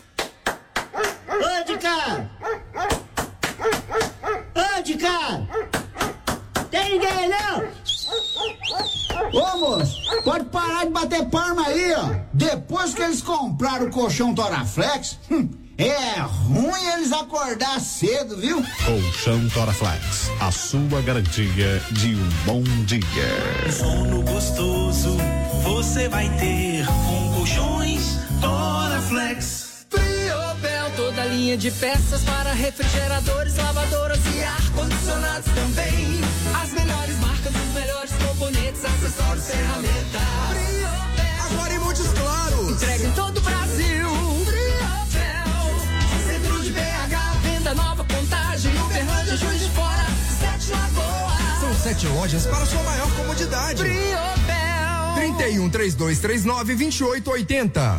Ô, de cá! Ô, de cá! Tem ninguém, não? Ô, moço, pode parar de bater palma aí, ó. Depois que eles compraram o colchão Toraflex, hum, é ruim eles acordar cedo, viu? Colchão Toraflex, a sua garantia de um bom dia. Sono gostoso você vai ter com colchões Toraflex. Friobel, toda linha de peças para refrigeradores, lavadoras e ar-condicionados também. As melhores marcas, os melhores componentes, acessórios, ferramentas. Friobel, agora em Montes Claros. Entrega em todo o Brasil. Friobel, centro de B H, venda nova, Contagem, Uberlândia, Juiz de Fora, Sete Lagoas. São sete lojas para sua maior comodidade. Friobel. trinta e um, trinta e dois, trinta e nove, vinte e oito, oitenta.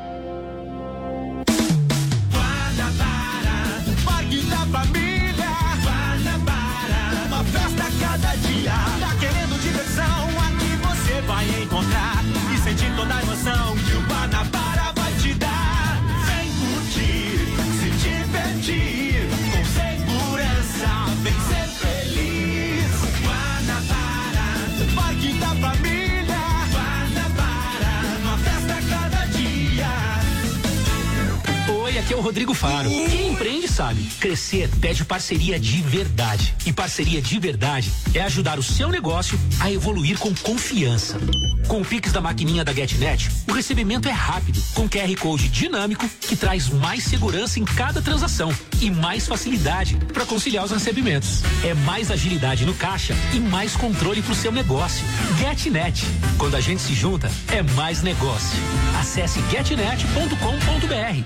Parque da Família, Guanabara, uma festa a cada dia. Tá querendo diversão? Aqui você vai encontrar e sentir toda a emoção que o Guanabara vai te dar. Vem curtir, se divertir, com segurança, vem ser feliz. Guanabara, Parque da Família, Guanabara, uma festa a cada dia. Oi, aqui é o Rodrigo Faro. Quem empreende sabe, crescer pede parceria de verdade. E parceria de verdade é ajudar o seu negócio a evoluir com confiança. Com o Pix da maquininha da GetNet, o recebimento é rápido, com Q R Code dinâmico que traz mais segurança em cada transação e mais facilidade para conciliar os recebimentos. É mais agilidade no caixa e mais controle para o seu negócio. GetNet. Quando a gente se junta, é mais negócio. Acesse getnet ponto com ponto br.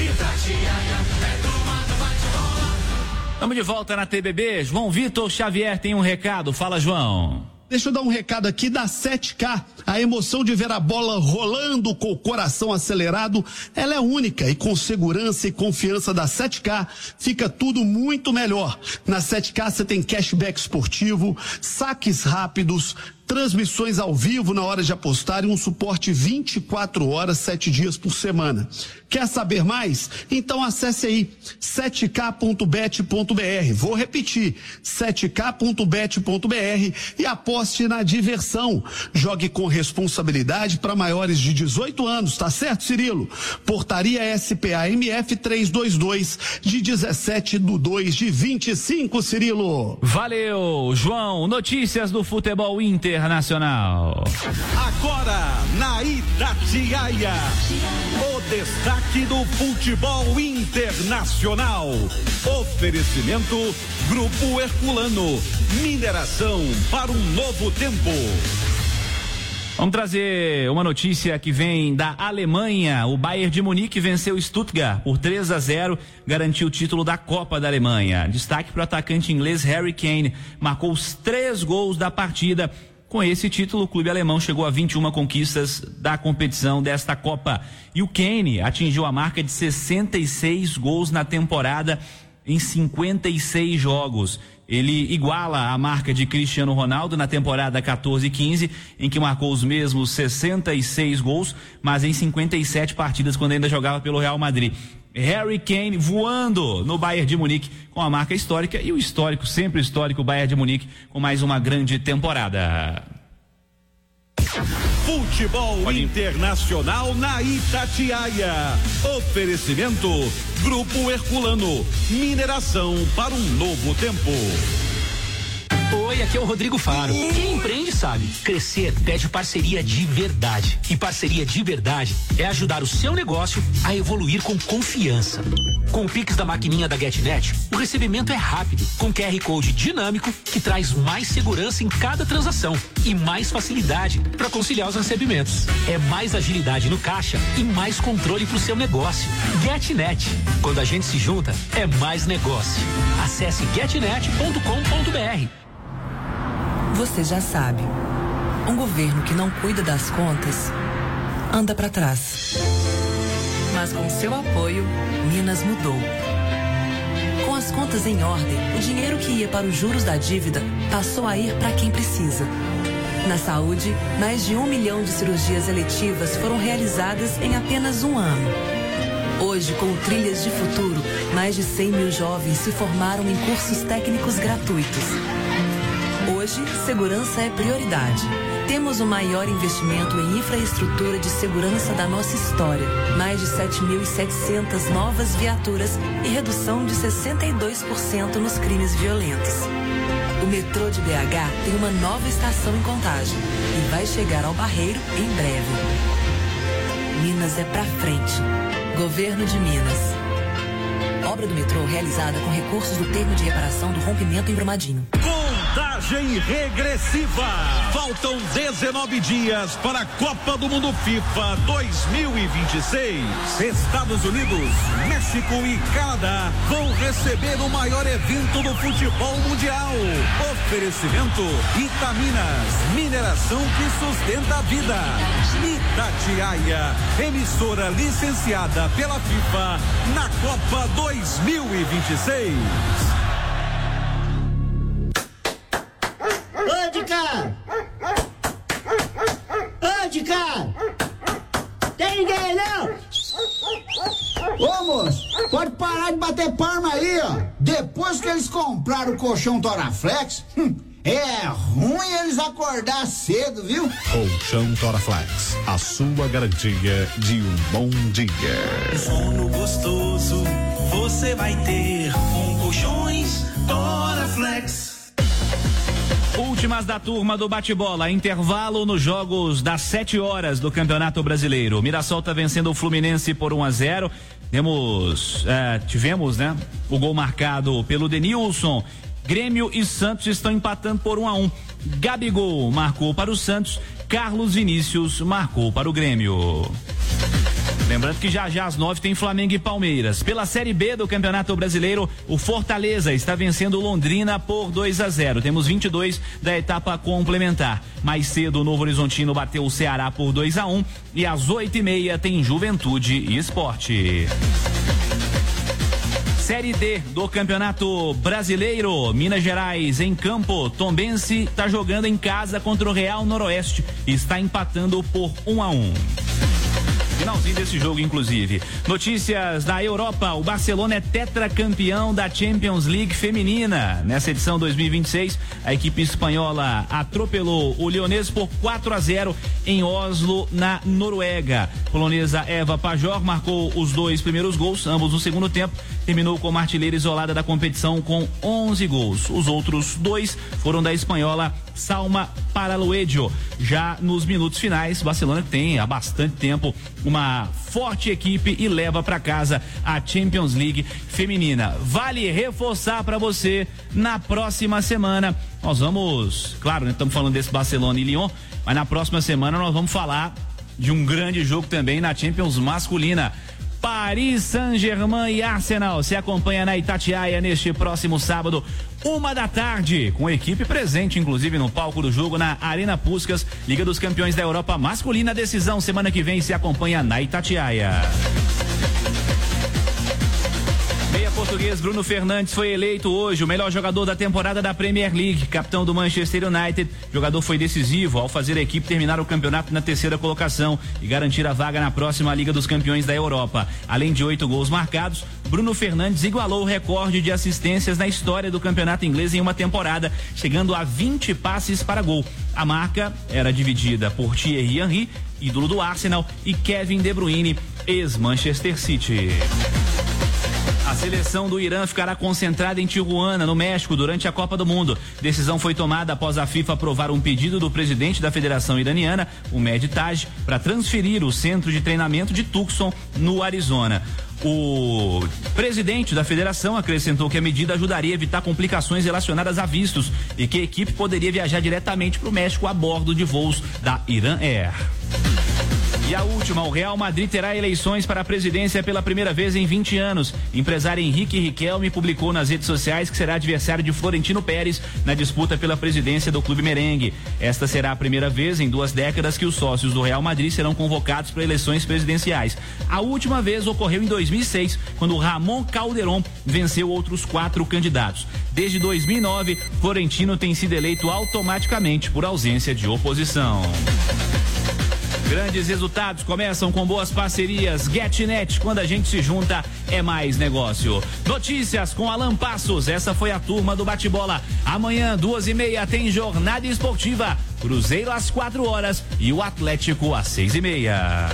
Estamos de volta na T B B. João Vitor Xavier tem um recado. Fala, João. Deixa eu dar um recado aqui da sete K. A emoção de ver a bola rolando com o coração acelerado, ela é única e com segurança e confiança da sete K fica tudo muito melhor. Na sete K você tem cashback esportivo, saques rápidos, transmissões ao vivo na hora de apostar e um suporte vinte e quatro horas, sete dias por semana. Quer saber mais? Então acesse aí sete k ponto bet ponto br. Vou repetir, sete k ponto bet ponto br e aposte na diversão. Jogue com responsabilidade para maiores de dezoito anos, tá certo, Cirilo? Portaria S P A M F trezentos e vinte e dois de dezessete de dois de vinte e cinco, Cirilo. Valeu, João. Notícias do futebol internacional. Agora, na Itatiaia, o destaque do futebol internacional. Oferecimento Grupo Herculano, mineração para um novo tempo. Vamos trazer uma notícia que vem da Alemanha. O Bayern de Munique venceu Stuttgart por três a zero, garantiu o título da Copa da Alemanha. Destaque para o atacante inglês Harry Kane, marcou os três gols da partida Com esse título, o clube alemão chegou a vinte e uma conquistas da competição desta Copa. E o Kane atingiu a marca de sessenta e seis gols na temporada em cinquenta e seis jogos. Ele iguala a marca de Cristiano Ronaldo na temporada quatorze quinze, em que marcou os mesmos sessenta e seis gols, mas em cinquenta e sete partidas quando ainda jogava pelo Real Madrid. Harry Kane voando no Bayern de Munique com a marca histórica e o histórico, sempre histórico, Bayern de Munique com mais uma grande temporada. Futebol Pode... internacional na Itatiaia. Oferecimento Grupo Herculano. Mineração para um novo tempo. Oi, aqui é o Rodrigo Faro. Quem empreende sabe, crescer pede parceria de verdade. E parceria de verdade é ajudar o seu negócio a evoluir com confiança. Com o Pix da maquininha da GetNet, o recebimento é rápido, com Q R Code dinâmico que traz mais segurança em cada transação e mais facilidade para conciliar os recebimentos. É mais agilidade no caixa e mais controle para o seu negócio. GetNet. Quando a gente se junta, é mais negócio. Acesse getnet ponto com ponto br. Você já sabe, um governo que não cuida das contas anda para trás. Mas com seu apoio, Minas mudou. Com as contas em ordem, o dinheiro que ia para os juros da dívida passou a ir para quem precisa. Na saúde, mais de um milhão de cirurgias eletivas foram realizadas em apenas um ano. Hoje, com o Trilhas de Futuro, mais de cem mil jovens se formaram em cursos técnicos gratuitos. Hoje, segurança é prioridade. Temos o maior investimento em infraestrutura de segurança da nossa história. Mais de sete mil e setecentas novas viaturas e redução de sessenta e dois por cento nos crimes violentos. O metrô de B H tem uma nova estação em Contagem e vai chegar ao Barreiro em breve. Minas é pra frente. Governo de Minas. Obra do metrô realizada com recursos do termo de reparação do rompimento em Brumadinho. Contagem regressiva. Faltam dezenove dias para a Copa do Mundo FIFA dois mil e vinte e seis. Estados Unidos, México e Canadá vão receber o maior evento do futebol mundial. Oferecimento Itaminas, mineração que sustenta a vida. Itatiaia, emissora licenciada pela FIFA na Copa dois mil e vinte e seis. Ô, de cara! Ô, de cara! Tem ninguém não? Ô, moço, pode parar de bater palma aí, ó. Depois que eles compraram o colchão Toraflex, hum, é ruim eles acordar cedo, viu? Colchão Toraflex, a sua garantia de um bom dia. Sono gostoso você vai ter com colchões Toraflex. Últimas da turma do bate-bola, intervalo nos jogos das sete horas do Campeonato Brasileiro. O Mirassol está vencendo o Fluminense por um a zero. Temos, é, tivemos, né, o gol marcado pelo Denilson. Grêmio e Santos estão empatando por um a um. Gabigol marcou para o Santos, Carlos Vinícius marcou para o Grêmio. Lembrando que já já às nove tem Flamengo e Palmeiras. Pela Série B do Campeonato Brasileiro, o Fortaleza está vencendo Londrina por dois a zero. Temos vinte e dois da etapa complementar. Mais cedo o Novo Horizontino bateu o Ceará por dois a um e às oito e meia tem Juventude e Sport. Série D do Campeonato Brasileiro, Minas Gerais em campo, Tombense está jogando em casa contra o Real Noroeste e está empatando por um a um. Finalzinho desse jogo, inclusive. Notícias da Europa: o Barcelona é tetracampeão da Champions League feminina. Nessa edição dois mil e vinte e seis, a equipe espanhola atropelou o Lyonês por quatro a zero em Oslo, na Noruega. A polonesa Eva Pajor marcou os dois primeiros gols, ambos no segundo tempo. Terminou como artilheira isolada da competição com onze gols. Os outros dois foram da espanhola Salma Paraluejo. Já nos minutos finais, o Barcelona tem há bastante tempo uma forte equipe e leva para casa a Champions League feminina. Vale reforçar para você, na próxima semana nós vamos, claro, né, estamos falando desse Barcelona e Lyon, mas na próxima semana nós vamos falar de um grande jogo também na Champions masculina. Paris Saint-Germain e Arsenal se acompanha na Itatiaia neste próximo sábado, uma da tarde, com a equipe presente, inclusive no palco do jogo na Arena Puskás, Liga dos Campeões da Europa masculina. Decisão semana que vem se acompanha na Itatiaia. Meia português Bruno Fernandes foi eleito hoje o melhor jogador da temporada da Premier League, capitão do Manchester United. O jogador foi decisivo ao fazer a equipe terminar o campeonato na terceira colocação e garantir a vaga na próxima Liga dos Campeões da Europa. Além de oito gols marcados, Bruno Fernandes igualou o recorde de assistências na história do campeonato inglês em uma temporada, chegando a vinte passes para gol. A marca era dividida por Thierry Henry, ídolo do Arsenal, e Kevin De Bruyne, ex-Manchester City. A seleção do Irã ficará concentrada em Tijuana, no México, durante a Copa do Mundo. Decisão foi tomada após a FIFA aprovar um pedido do presidente da Federação Iraniana, o Mehdi Taj, para transferir o centro de treinamento de Tucson, no Arizona. O presidente da federação acrescentou que a medida ajudaria a evitar complicações relacionadas a vistos e que a equipe poderia viajar diretamente para o México a bordo de voos da Iran Air. E a última, o Real Madrid terá eleições para a presidência pela primeira vez em vinte anos. Empresário Henrique Riquelme publicou nas redes sociais que será adversário de Florentino Pérez na disputa pela presidência do clube merengue. Esta será a primeira vez em duas décadas que os sócios do Real Madrid serão convocados para eleições presidenciais. A última vez ocorreu em dois mil e seis, quando Ramon Calderón venceu outros quatro candidatos. Desde dois mil e nove, Florentino tem sido eleito automaticamente por ausência de oposição. Grandes resultados começam com boas parcerias. GetNet, quando a gente se junta, é mais negócio. Notícias com Alan Passos. Essa foi a turma do Bate-Bola. Amanhã, duas e meia, tem jornada esportiva. Cruzeiro às quatro horas e o Atlético às seis e meia.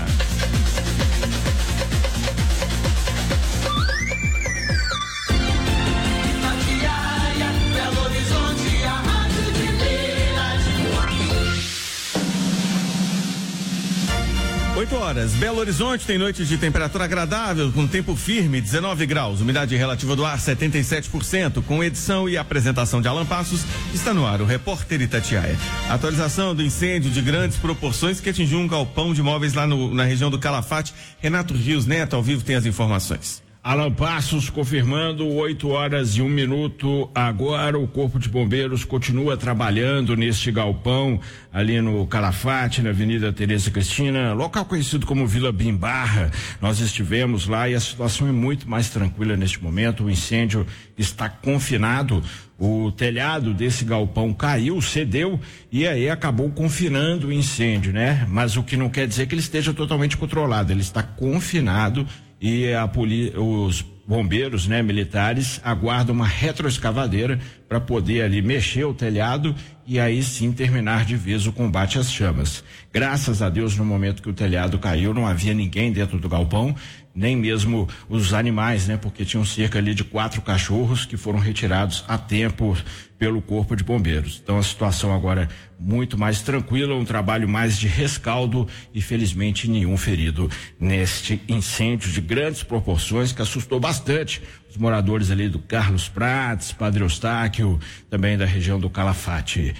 oito horas, Belo Horizonte tem noites de temperatura agradável, com tempo firme, dezenove graus, umidade relativa do ar setenta e sete por cento, com edição e apresentação de Alan Passos. Está no ar o Repórter Itatiaia. Atualização do incêndio de grandes proporções que atingiu um galpão de imóveis lá no, na região do Calafate. Renato Rios Neto, ao vivo, tem as informações. Alan Passos confirmando, oito horas e um minuto. Agora o Corpo de Bombeiros continua trabalhando neste galpão ali no Calafate, na Avenida Tereza Cristina, local conhecido como Vila Bimbarra. Nós estivemos lá e a situação é muito mais tranquila neste momento. O incêndio está confinado. O telhado desse galpão caiu, cedeu e aí acabou confinando o incêndio, né? Mas o que não quer dizer que ele esteja totalmente controlado. Ele está confinado. E a poli... os bombeiros, né, militares, aguardam uma retroescavadeira para poder ali mexer o telhado e aí sim terminar de vez o combate às chamas. Graças a Deus, no momento que o telhado caiu, não havia ninguém dentro do galpão, nem mesmo os animais, né, porque tinham cerca ali de quatro cachorros que foram retirados a tempo pelo Corpo de Bombeiros. Então a situação agora muito mais tranquila, um trabalho mais de rescaldo e felizmente nenhum ferido neste incêndio de grandes proporções que assustou bastante os moradores ali do Carlos Prates, Padre Eustáquio, também da região do Calafate.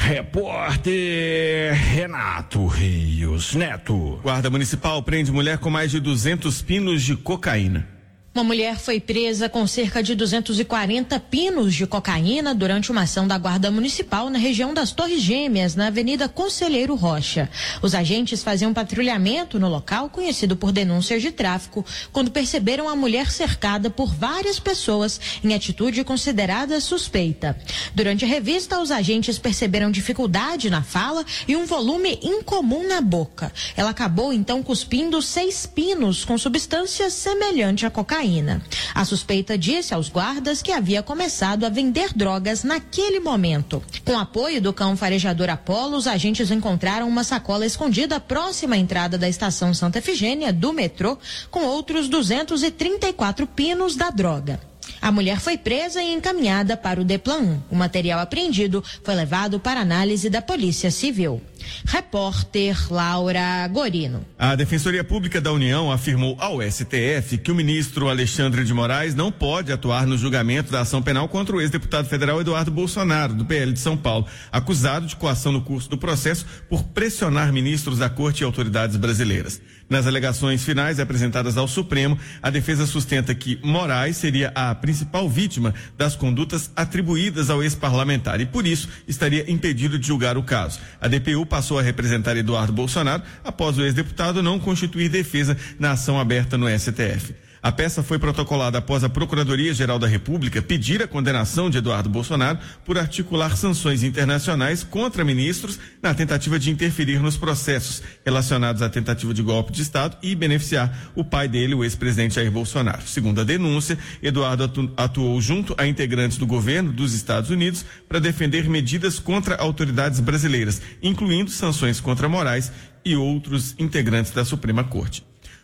Repórter Renato Rios Neto. Guarda Municipal prende mulher com mais de duzentos pinos de cocaína. Uma mulher foi presa com cerca de duzentos e quarenta pinos de cocaína durante uma ação da Guarda Municipal na região das Torres Gêmeas, na Avenida Conselheiro Rocha. Os agentes faziam patrulhamento no local, conhecido por denúncias de tráfico, quando perceberam a mulher cercada por várias pessoas em atitude considerada suspeita. Durante a revista, os agentes perceberam dificuldade na fala e um volume incomum na boca. Ela acabou então cuspindo seis pinos com substância semelhante à cocaína. A suspeita disse aos guardas que havia começado a vender drogas naquele momento. Com apoio do cão farejador Apolo, os agentes encontraram uma sacola escondida próxima à entrada da estação Santa Efigênia do metrô, com outros duzentos e trinta e quatro pinos da droga. A mulher foi presa e encaminhada para o Deplan um. O material apreendido foi levado para análise da Polícia Civil. Repórter Laura Gorino. A Defensoria Pública da União afirmou ao S T F que o ministro Alexandre de Moraes não pode atuar no julgamento da ação penal contra o ex-deputado federal Eduardo Bolsonaro, do P L de São Paulo, acusado de coação no curso do processo por pressionar ministros da Corte e autoridades brasileiras. Nas alegações finais apresentadas ao Supremo, a defesa sustenta que Moraes seria a principal vítima das condutas atribuídas ao ex-parlamentar e, por isso, estaria impedido de julgar o caso. A D P U passou a representar Eduardo Bolsonaro após o ex-deputado não constituir defesa na ação aberta no S T F. A peça foi protocolada após a Procuradoria-Geral da República pedir a condenação de Eduardo Bolsonaro por articular sanções internacionais contra ministros na tentativa de interferir nos processos relacionados à tentativa de golpe de Estado e beneficiar o pai dele, o ex-presidente Jair Bolsonaro. Segundo a denúncia, Eduardo atu- atuou junto a integrantes do governo dos Estados Unidos para defender medidas contra autoridades brasileiras, incluindo sanções contra Moraes e outros integrantes da Suprema Corte.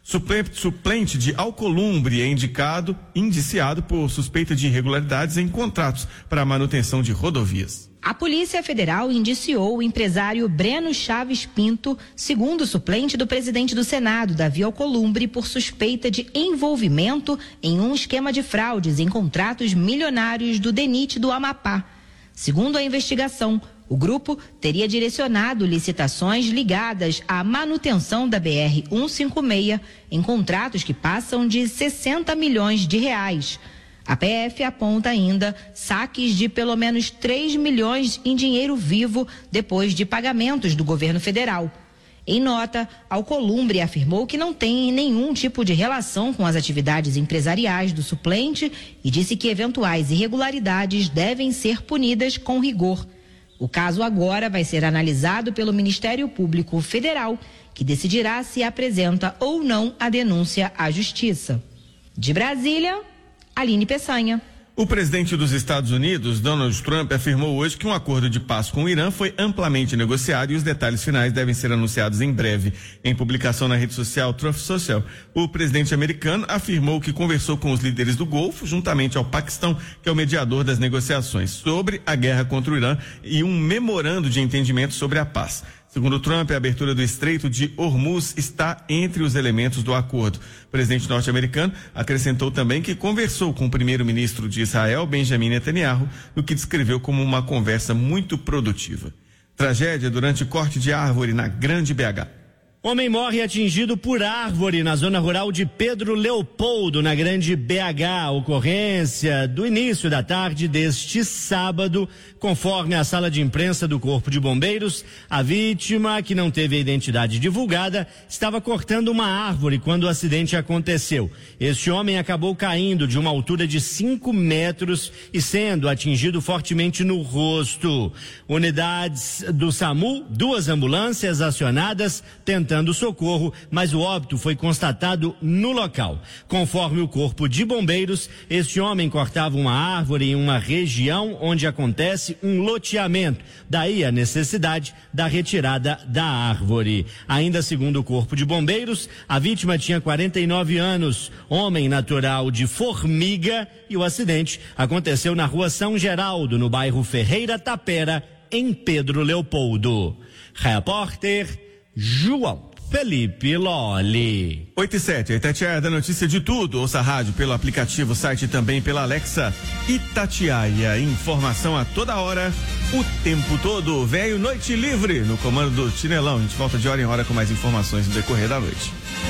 Suplente de Alcolumbre é indicado, indiciado por suspeita de irregularidades em contratos para a manutenção de rodovias. A Polícia Federal indiciou o empresário Breno Chaves Pinto, segundo suplente do presidente do Senado, Davi Alcolumbre, por suspeita de envolvimento em um esquema de fraudes em contratos milionários do DENIT do Amapá. Segundo a investigação, o grupo teria direcionado licitações ligadas à manutenção da B R cento e cinquenta e seis em contratos que passam de sessenta milhões de reais. A P F aponta ainda saques de pelo menos três milhões em dinheiro vivo depois de pagamentos do governo federal. Em nota, Alcolumbre afirmou que não tem nenhum tipo de relação com as atividades empresariais do suplente e disse que eventuais irregularidades devem ser punidas com rigor. O caso agora vai ser analisado pelo Ministério Público Federal, que decidirá se apresenta ou não a denúncia à Justiça. De Brasília, Aline Peçanha. O presidente dos Estados Unidos, Donald Trump, afirmou hoje que um acordo de paz com o Irã foi amplamente negociado e os detalhes finais devem ser anunciados em breve. Em publicação na rede social Truth Social, o presidente americano afirmou que conversou com os líderes do Golfo, juntamente ao Paquistão, que é o mediador das negociações, sobre a guerra contra o Irã e um memorando de entendimento sobre a paz. Segundo Trump, a abertura do Estreito de Hormuz está entre os elementos do acordo. O presidente norte-americano acrescentou também que conversou com o primeiro-ministro de Israel, Benjamin Netanyahu, no que descreveu como uma conversa muito produtiva. Tragédia durante corte de árvore na Grande B H. Homem morre atingido por árvore na zona rural de Pedro Leopoldo, na Grande B H. Ocorrência do início da tarde deste sábado, conforme a sala de imprensa do Corpo de Bombeiros. A vítima, que não teve a identidade divulgada, estava cortando uma árvore quando o acidente aconteceu. Este homem acabou caindo de uma altura de cinco metros e sendo atingido fortemente no rosto. Unidades do SAMU, duas ambulâncias acionadas, tentando socorro, mas o óbito foi constatado no local. Conforme o Corpo de Bombeiros, este homem cortava uma árvore em uma região onde acontece um loteamento. Daí a necessidade da retirada da árvore. Ainda segundo o Corpo de Bombeiros, a vítima tinha quarenta e nove anos, homem natural de Formiga, e o acidente aconteceu na rua São Geraldo, no bairro Ferreira Tapera, em Pedro Leopoldo. Repórter João Felipe Lolli. oito e sete, a Itatiaia da notícia de tudo. Ouça a rádio pelo aplicativo, site e também pela Alexa. Itatiaia, informação a toda hora, o tempo todo. Velho Noite Livre, no comando do Tinelão. A gente volta de hora em hora com mais informações no decorrer da noite.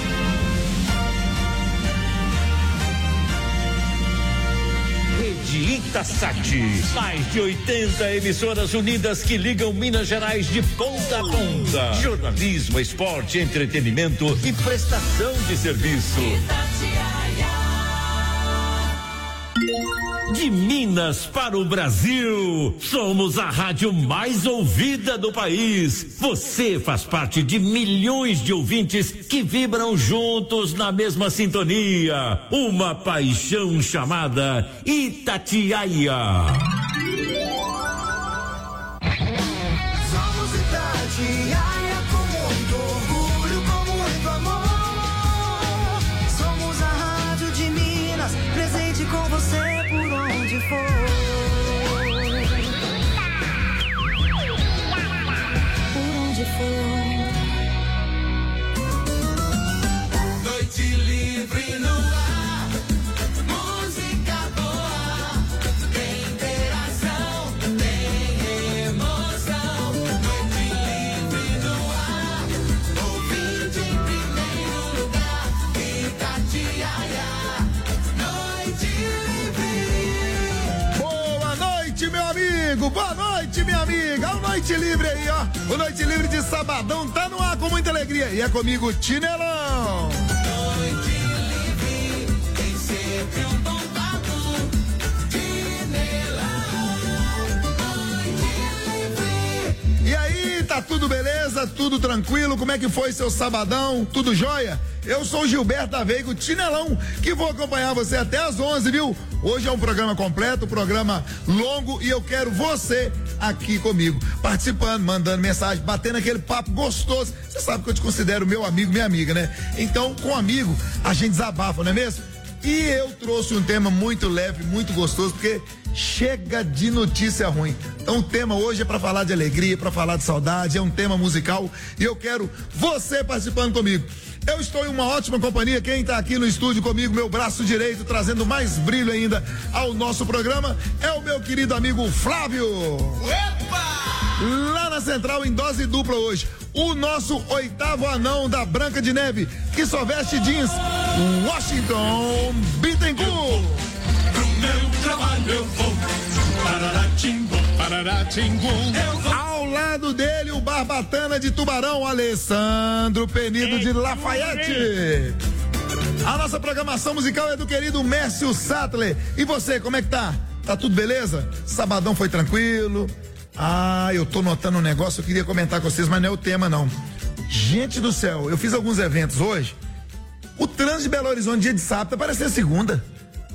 Itasat, mais de oitenta emissoras unidas que ligam Minas Gerais de ponta a ponta. Jornalismo, esporte, entretenimento e prestação de serviço. De Minas para o Brasil, somos a rádio mais ouvida do país. Você faz parte de milhões de ouvintes que vibram juntos na mesma sintonia. Uma paixão chamada Itatiaia. Somos Itatiaia com muito orgulho, com muito amor. Somos a rádio de Minas, presente com você. Onde for, por onde for. Noite livre no ar, música boa, temperatura. amigo, boa noite, minha amiga. O Noite Livre aí, ó. O Noite Livre de sabadão tá no ar com muita alegria. E é comigo, Tinelão. Noite Livre, tem sempre um bom papo. Tinelão, Noite Livre. E aí, tá tudo beleza? Tudo tranquilo? Como é que foi seu sabadão? Tudo jóia? Eu sou o Gilberto Aveigo, Tinelão, que vou acompanhar você até às onze, viu? Hoje é um programa completo, um programa longo e eu quero você aqui comigo, participando, mandando mensagem, batendo aquele papo gostoso. Você sabe que eu te considero meu amigo, minha amiga, né? Então, com amigo, a gente desabafa, não é mesmo? E eu trouxe um tema muito leve, muito gostoso, porque chega de notícia ruim. Então o tema hoje é para falar de alegria, para falar de saudade, é um tema musical e eu quero você participando comigo. Eu estou em uma ótima companhia. Quem está aqui no estúdio comigo, meu braço direito, trazendo mais brilho ainda ao nosso programa, é o meu querido amigo Flávio. Epa! Lá na Central, em dose dupla hoje, o nosso oitavo anão da Branca de Neve, que só veste jeans, Washington Bittencourt. Pro meu trabalho eu vou, pararatimbo, pararatimbo, eu vou. Ao lado dele, o Barbatana de Tubarão, Alessandro Penido de Lafayette. A nossa programação musical é do querido Mércio Sattler. E você, como é que tá? Tá tudo beleza? Sabadão foi tranquilo? Ah, eu tô notando um negócio, eu queria comentar com vocês, mas não é o tema não. Gente do céu, eu fiz alguns eventos hoje. O trânsito de Belo Horizonte, dia de sábado, tá parecendo segunda.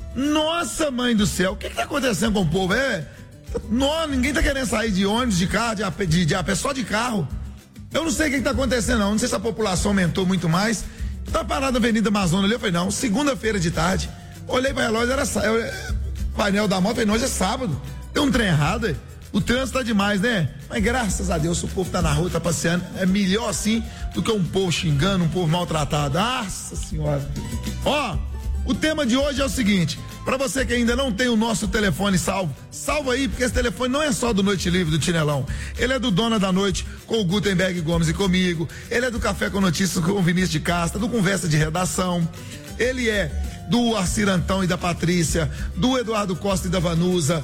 Nossa, mãe do céu, o que que tá acontecendo com o povo? É... Não, ninguém tá querendo sair de ônibus, de carro, de a pé, de, de a pé, só de carro. Eu não sei o que, que tá acontecendo, não. Não sei se a população aumentou muito mais. Tá parado na Avenida Amazônia ali, eu falei, não, segunda-feira de tarde. Olhei para o relógio, era eu, painel da moto, falei, não, hoje é sábado. Tem um trem errado, aí. O trânsito tá demais, né? Mas graças a Deus, o povo tá na rua, tá passeando. É melhor assim do que um povo xingando, um povo maltratado. Nossa senhora. Ó, o tema de hoje é o seguinte. Para você que ainda não tem o nosso telefone salvo, salva aí, porque esse telefone não é só do Noite Livre do Tinelão. Ele é do Dona da Noite com o Gutenberg Gomes e comigo. Ele é do Café com Notícias com o Vinícius de Castro, do Conversa de Redação. Ele é do Arcirantão e da Patrícia, do Eduardo Costa e da Vanusa.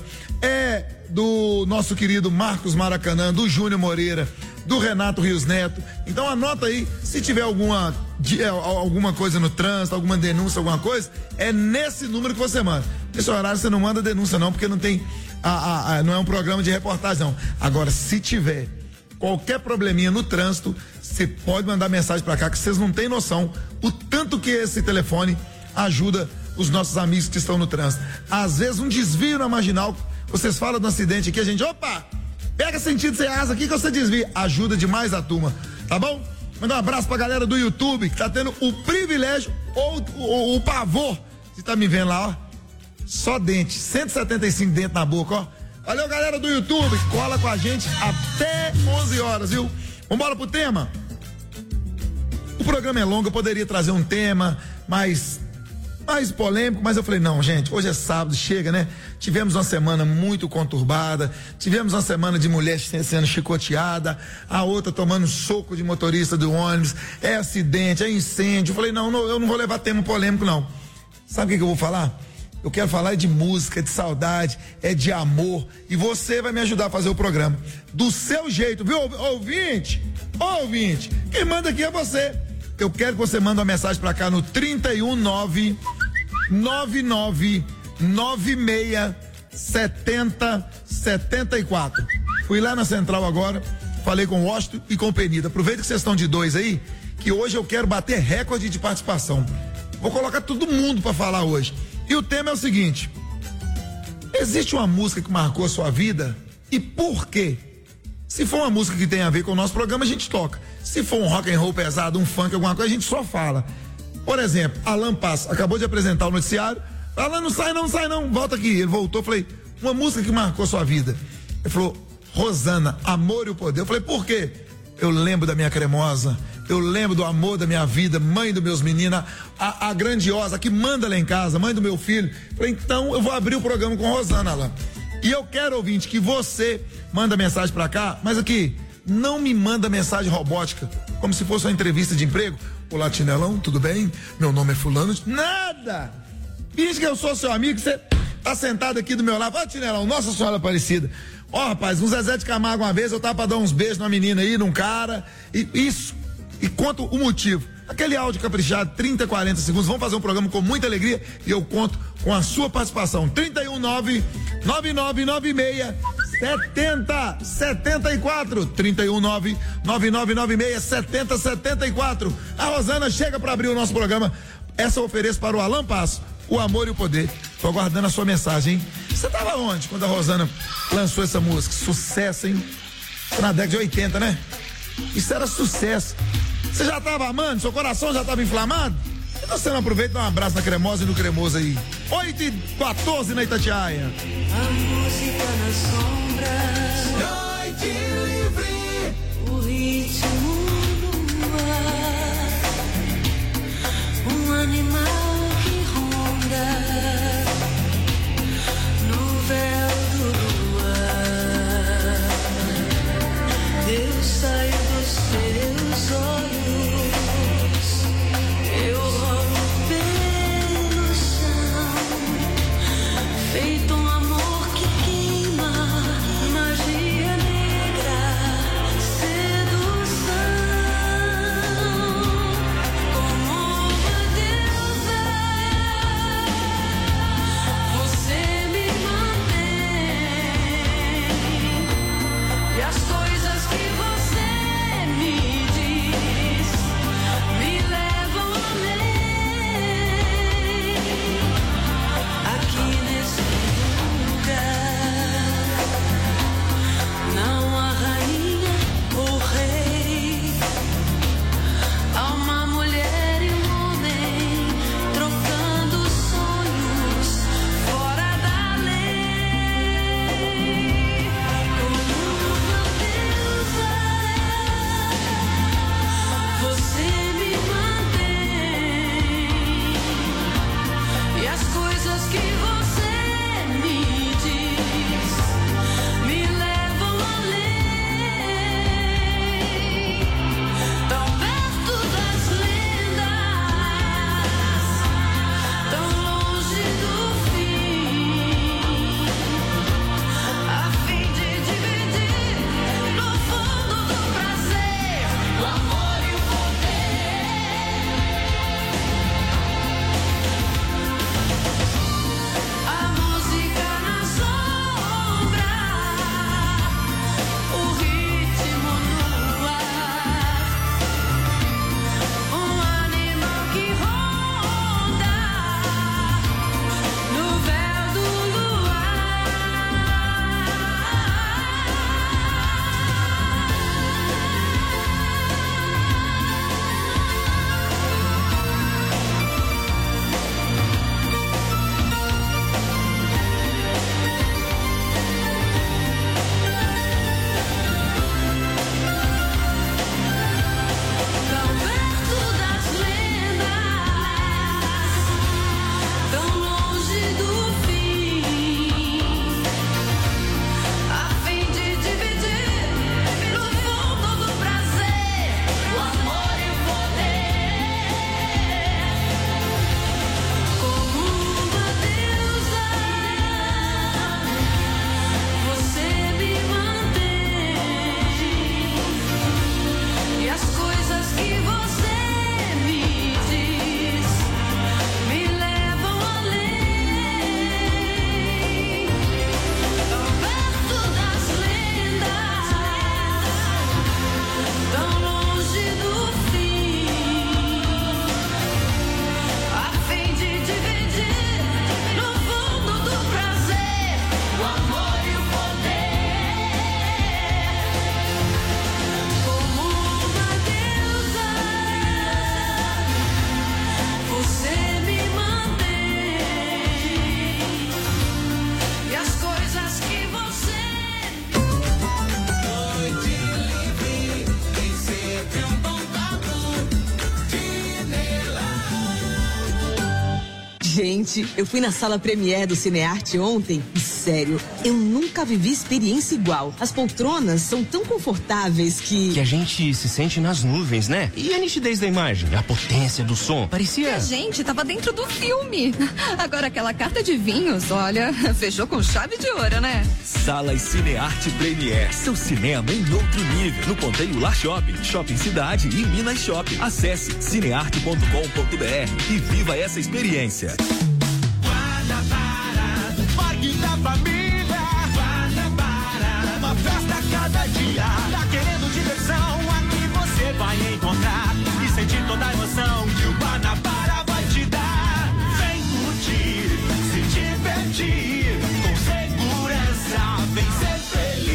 É do nosso querido Marcos Maracanã, do Júnior Moreira, do Renato Rios Neto. Então anota aí, se tiver alguma, alguma coisa no trânsito, alguma denúncia, alguma coisa, é nesse número que você manda. Nesse horário você não manda denúncia não, porque não tem, a, a, a, não é um programa de reportagem não. Agora, se tiver qualquer probleminha no trânsito, você pode mandar mensagem pra cá, que vocês não têm noção o tanto que esse telefone ajuda os nossos amigos que estão no trânsito. Às vezes um desvio na marginal, vocês falam do acidente aqui, a gente, opa, pega sentido sem asa aqui que você desvia. Ajuda demais a turma, tá bom? Manda um abraço pra galera do YouTube que tá tendo o privilégio ou o, o, o pavor de tá me vendo lá, ó. Só dente, cento e setenta e cinco dentes na boca, ó. Valeu, galera do YouTube, cola com a gente até onze horas, viu? Vambora pro tema? O programa é longo, eu poderia trazer um tema mais mais polêmico, mas eu falei, não, gente, hoje é sábado, chega, né? Tivemos uma semana muito conturbada, tivemos uma semana de mulher sendo chicoteada, a outra tomando soco de motorista do ônibus, é acidente, é incêndio. Eu falei, não, não eu não vou levar tema polêmico, não. Sabe o que, que eu vou falar? Eu quero falar de música, de saudade, é de amor, e você vai me ajudar a fazer o programa do seu jeito, viu, ouvinte? Ouvinte, quem manda aqui é você. Eu quero que você mande uma mensagem pra cá no trinta e um nove nove nove nove seis setenta setenta e quatro. Fui lá na Central agora, falei com o Washington e com o Penida. Aproveita que vocês estão de dois aí, que hoje eu quero bater recorde de participação. Vou colocar todo mundo pra falar hoje. E o tema é o seguinte: existe uma música que marcou a sua vida e por quê? Se for uma música que tem a ver com o nosso programa, a gente toca. Se for um rock and roll pesado, um funk, alguma coisa, a gente só fala. Por exemplo, Alan Passo acabou de apresentar o noticiário. Alan, não sai não, não sai não, volta aqui. Ele voltou, falei, uma música que marcou sua vida. Ele falou, Rosana, Amor e o Poder. Eu falei, por quê? Eu lembro da minha cremosa, eu lembro do amor da minha vida, mãe dos meus meninos, a, a grandiosa, que manda lá em casa, mãe do meu filho. Eu falei, então eu vou abrir o programa com Rosana, Alan. E eu quero, ouvinte, que você manda mensagem pra cá, mas aqui, não me manda mensagem robótica, como se fosse uma entrevista de emprego. Olá, Tinelão, tudo bem? Meu nome é fulano. Nada! Diz que eu sou seu amigo, você tá sentado aqui do meu lado. Ó, Tinelão, Nossa Senhora Aparecida. Ó, rapaz, um Zezé de Camargo uma vez, eu tava pra dar uns beijos numa menina aí, num cara. E isso. E conto o motivo. Aquele áudio caprichado, trinta, quarenta segundos. Vamos fazer um programa com muita alegria e eu conto com a sua participação. trinta e um, nove nove nove nove seis, setenta, setenta e quatro. trinta e um, nove nove nove nove seis, setenta, setenta e quatro. A Rosana chega para abrir o nosso programa. Essa eu ofereço para o Alan Passo, o amor e o poder. Tô aguardando a sua mensagem, hein? Você tava onde quando a Rosana lançou essa música? Sucesso, hein? Na década de oitenta, né? Isso era sucesso. Você já tava amando? Seu coração já tava inflamado? Então você não aproveita e dá um abraço na Cremosa e no Cremoso aí. oito e quatorze na Itatiaia. A música nas sombras. Noite livre. O ritmo no ar. Um animal que ronda no véu do luar. Eu saio dos seus olhos. Eu rolo pelo chão, feito um amor que queima, magia negra, sedução. Como uma deusa, você me mantém, e as coisas que você me diz me levam além. Aqui nesse lugar não há rainha ou rei, há uma mulher e um homem trocando sonhos fora da lei. Como uma deusa, você me mantém, e as coisas que você me diz me levam além. Tão perto das lendas, tão longe do fim, a fim de dividir no fundo do prazer o amor e o poder. A música na sombra, o ritmo no ar, um animal que ronda no véu do luar. Tão perto das lendas, tão longe do fim, a fim de dividir no fundo do prazer o amor e o poder. Como uma deusa, você me mantém, e as coisas que você me diz me levam além. Tão perto das lendas, tão longe do fim, a fim de dividir no fundo do prazer o amor e o poder. Como uma deusa, você me mantém, e as coisas que você noite livre e sempre um bom papo de Gente, eu fui na sala Premiere do Cinearte ontem e sério, eu nunca vivi experiência igual. As poltronas são tão confortáveis que... Que a gente se sente nas nuvens, né? E a nitidez da imagem, a potência do som, parecia... A gente tava dentro do filme. Agora aquela carta de vinhos, olha, fechou com chave de ouro, né? Salas Cinearte Premier, seu cinema em outro nível. No Ponteio Lar Shopping, Shopping Cidade e Minas Shopping. Acesse cinearte ponto com ponto br e viva essa experiência. Guanabara, do Parque da Família. Guanabara, uma festa a cada dia.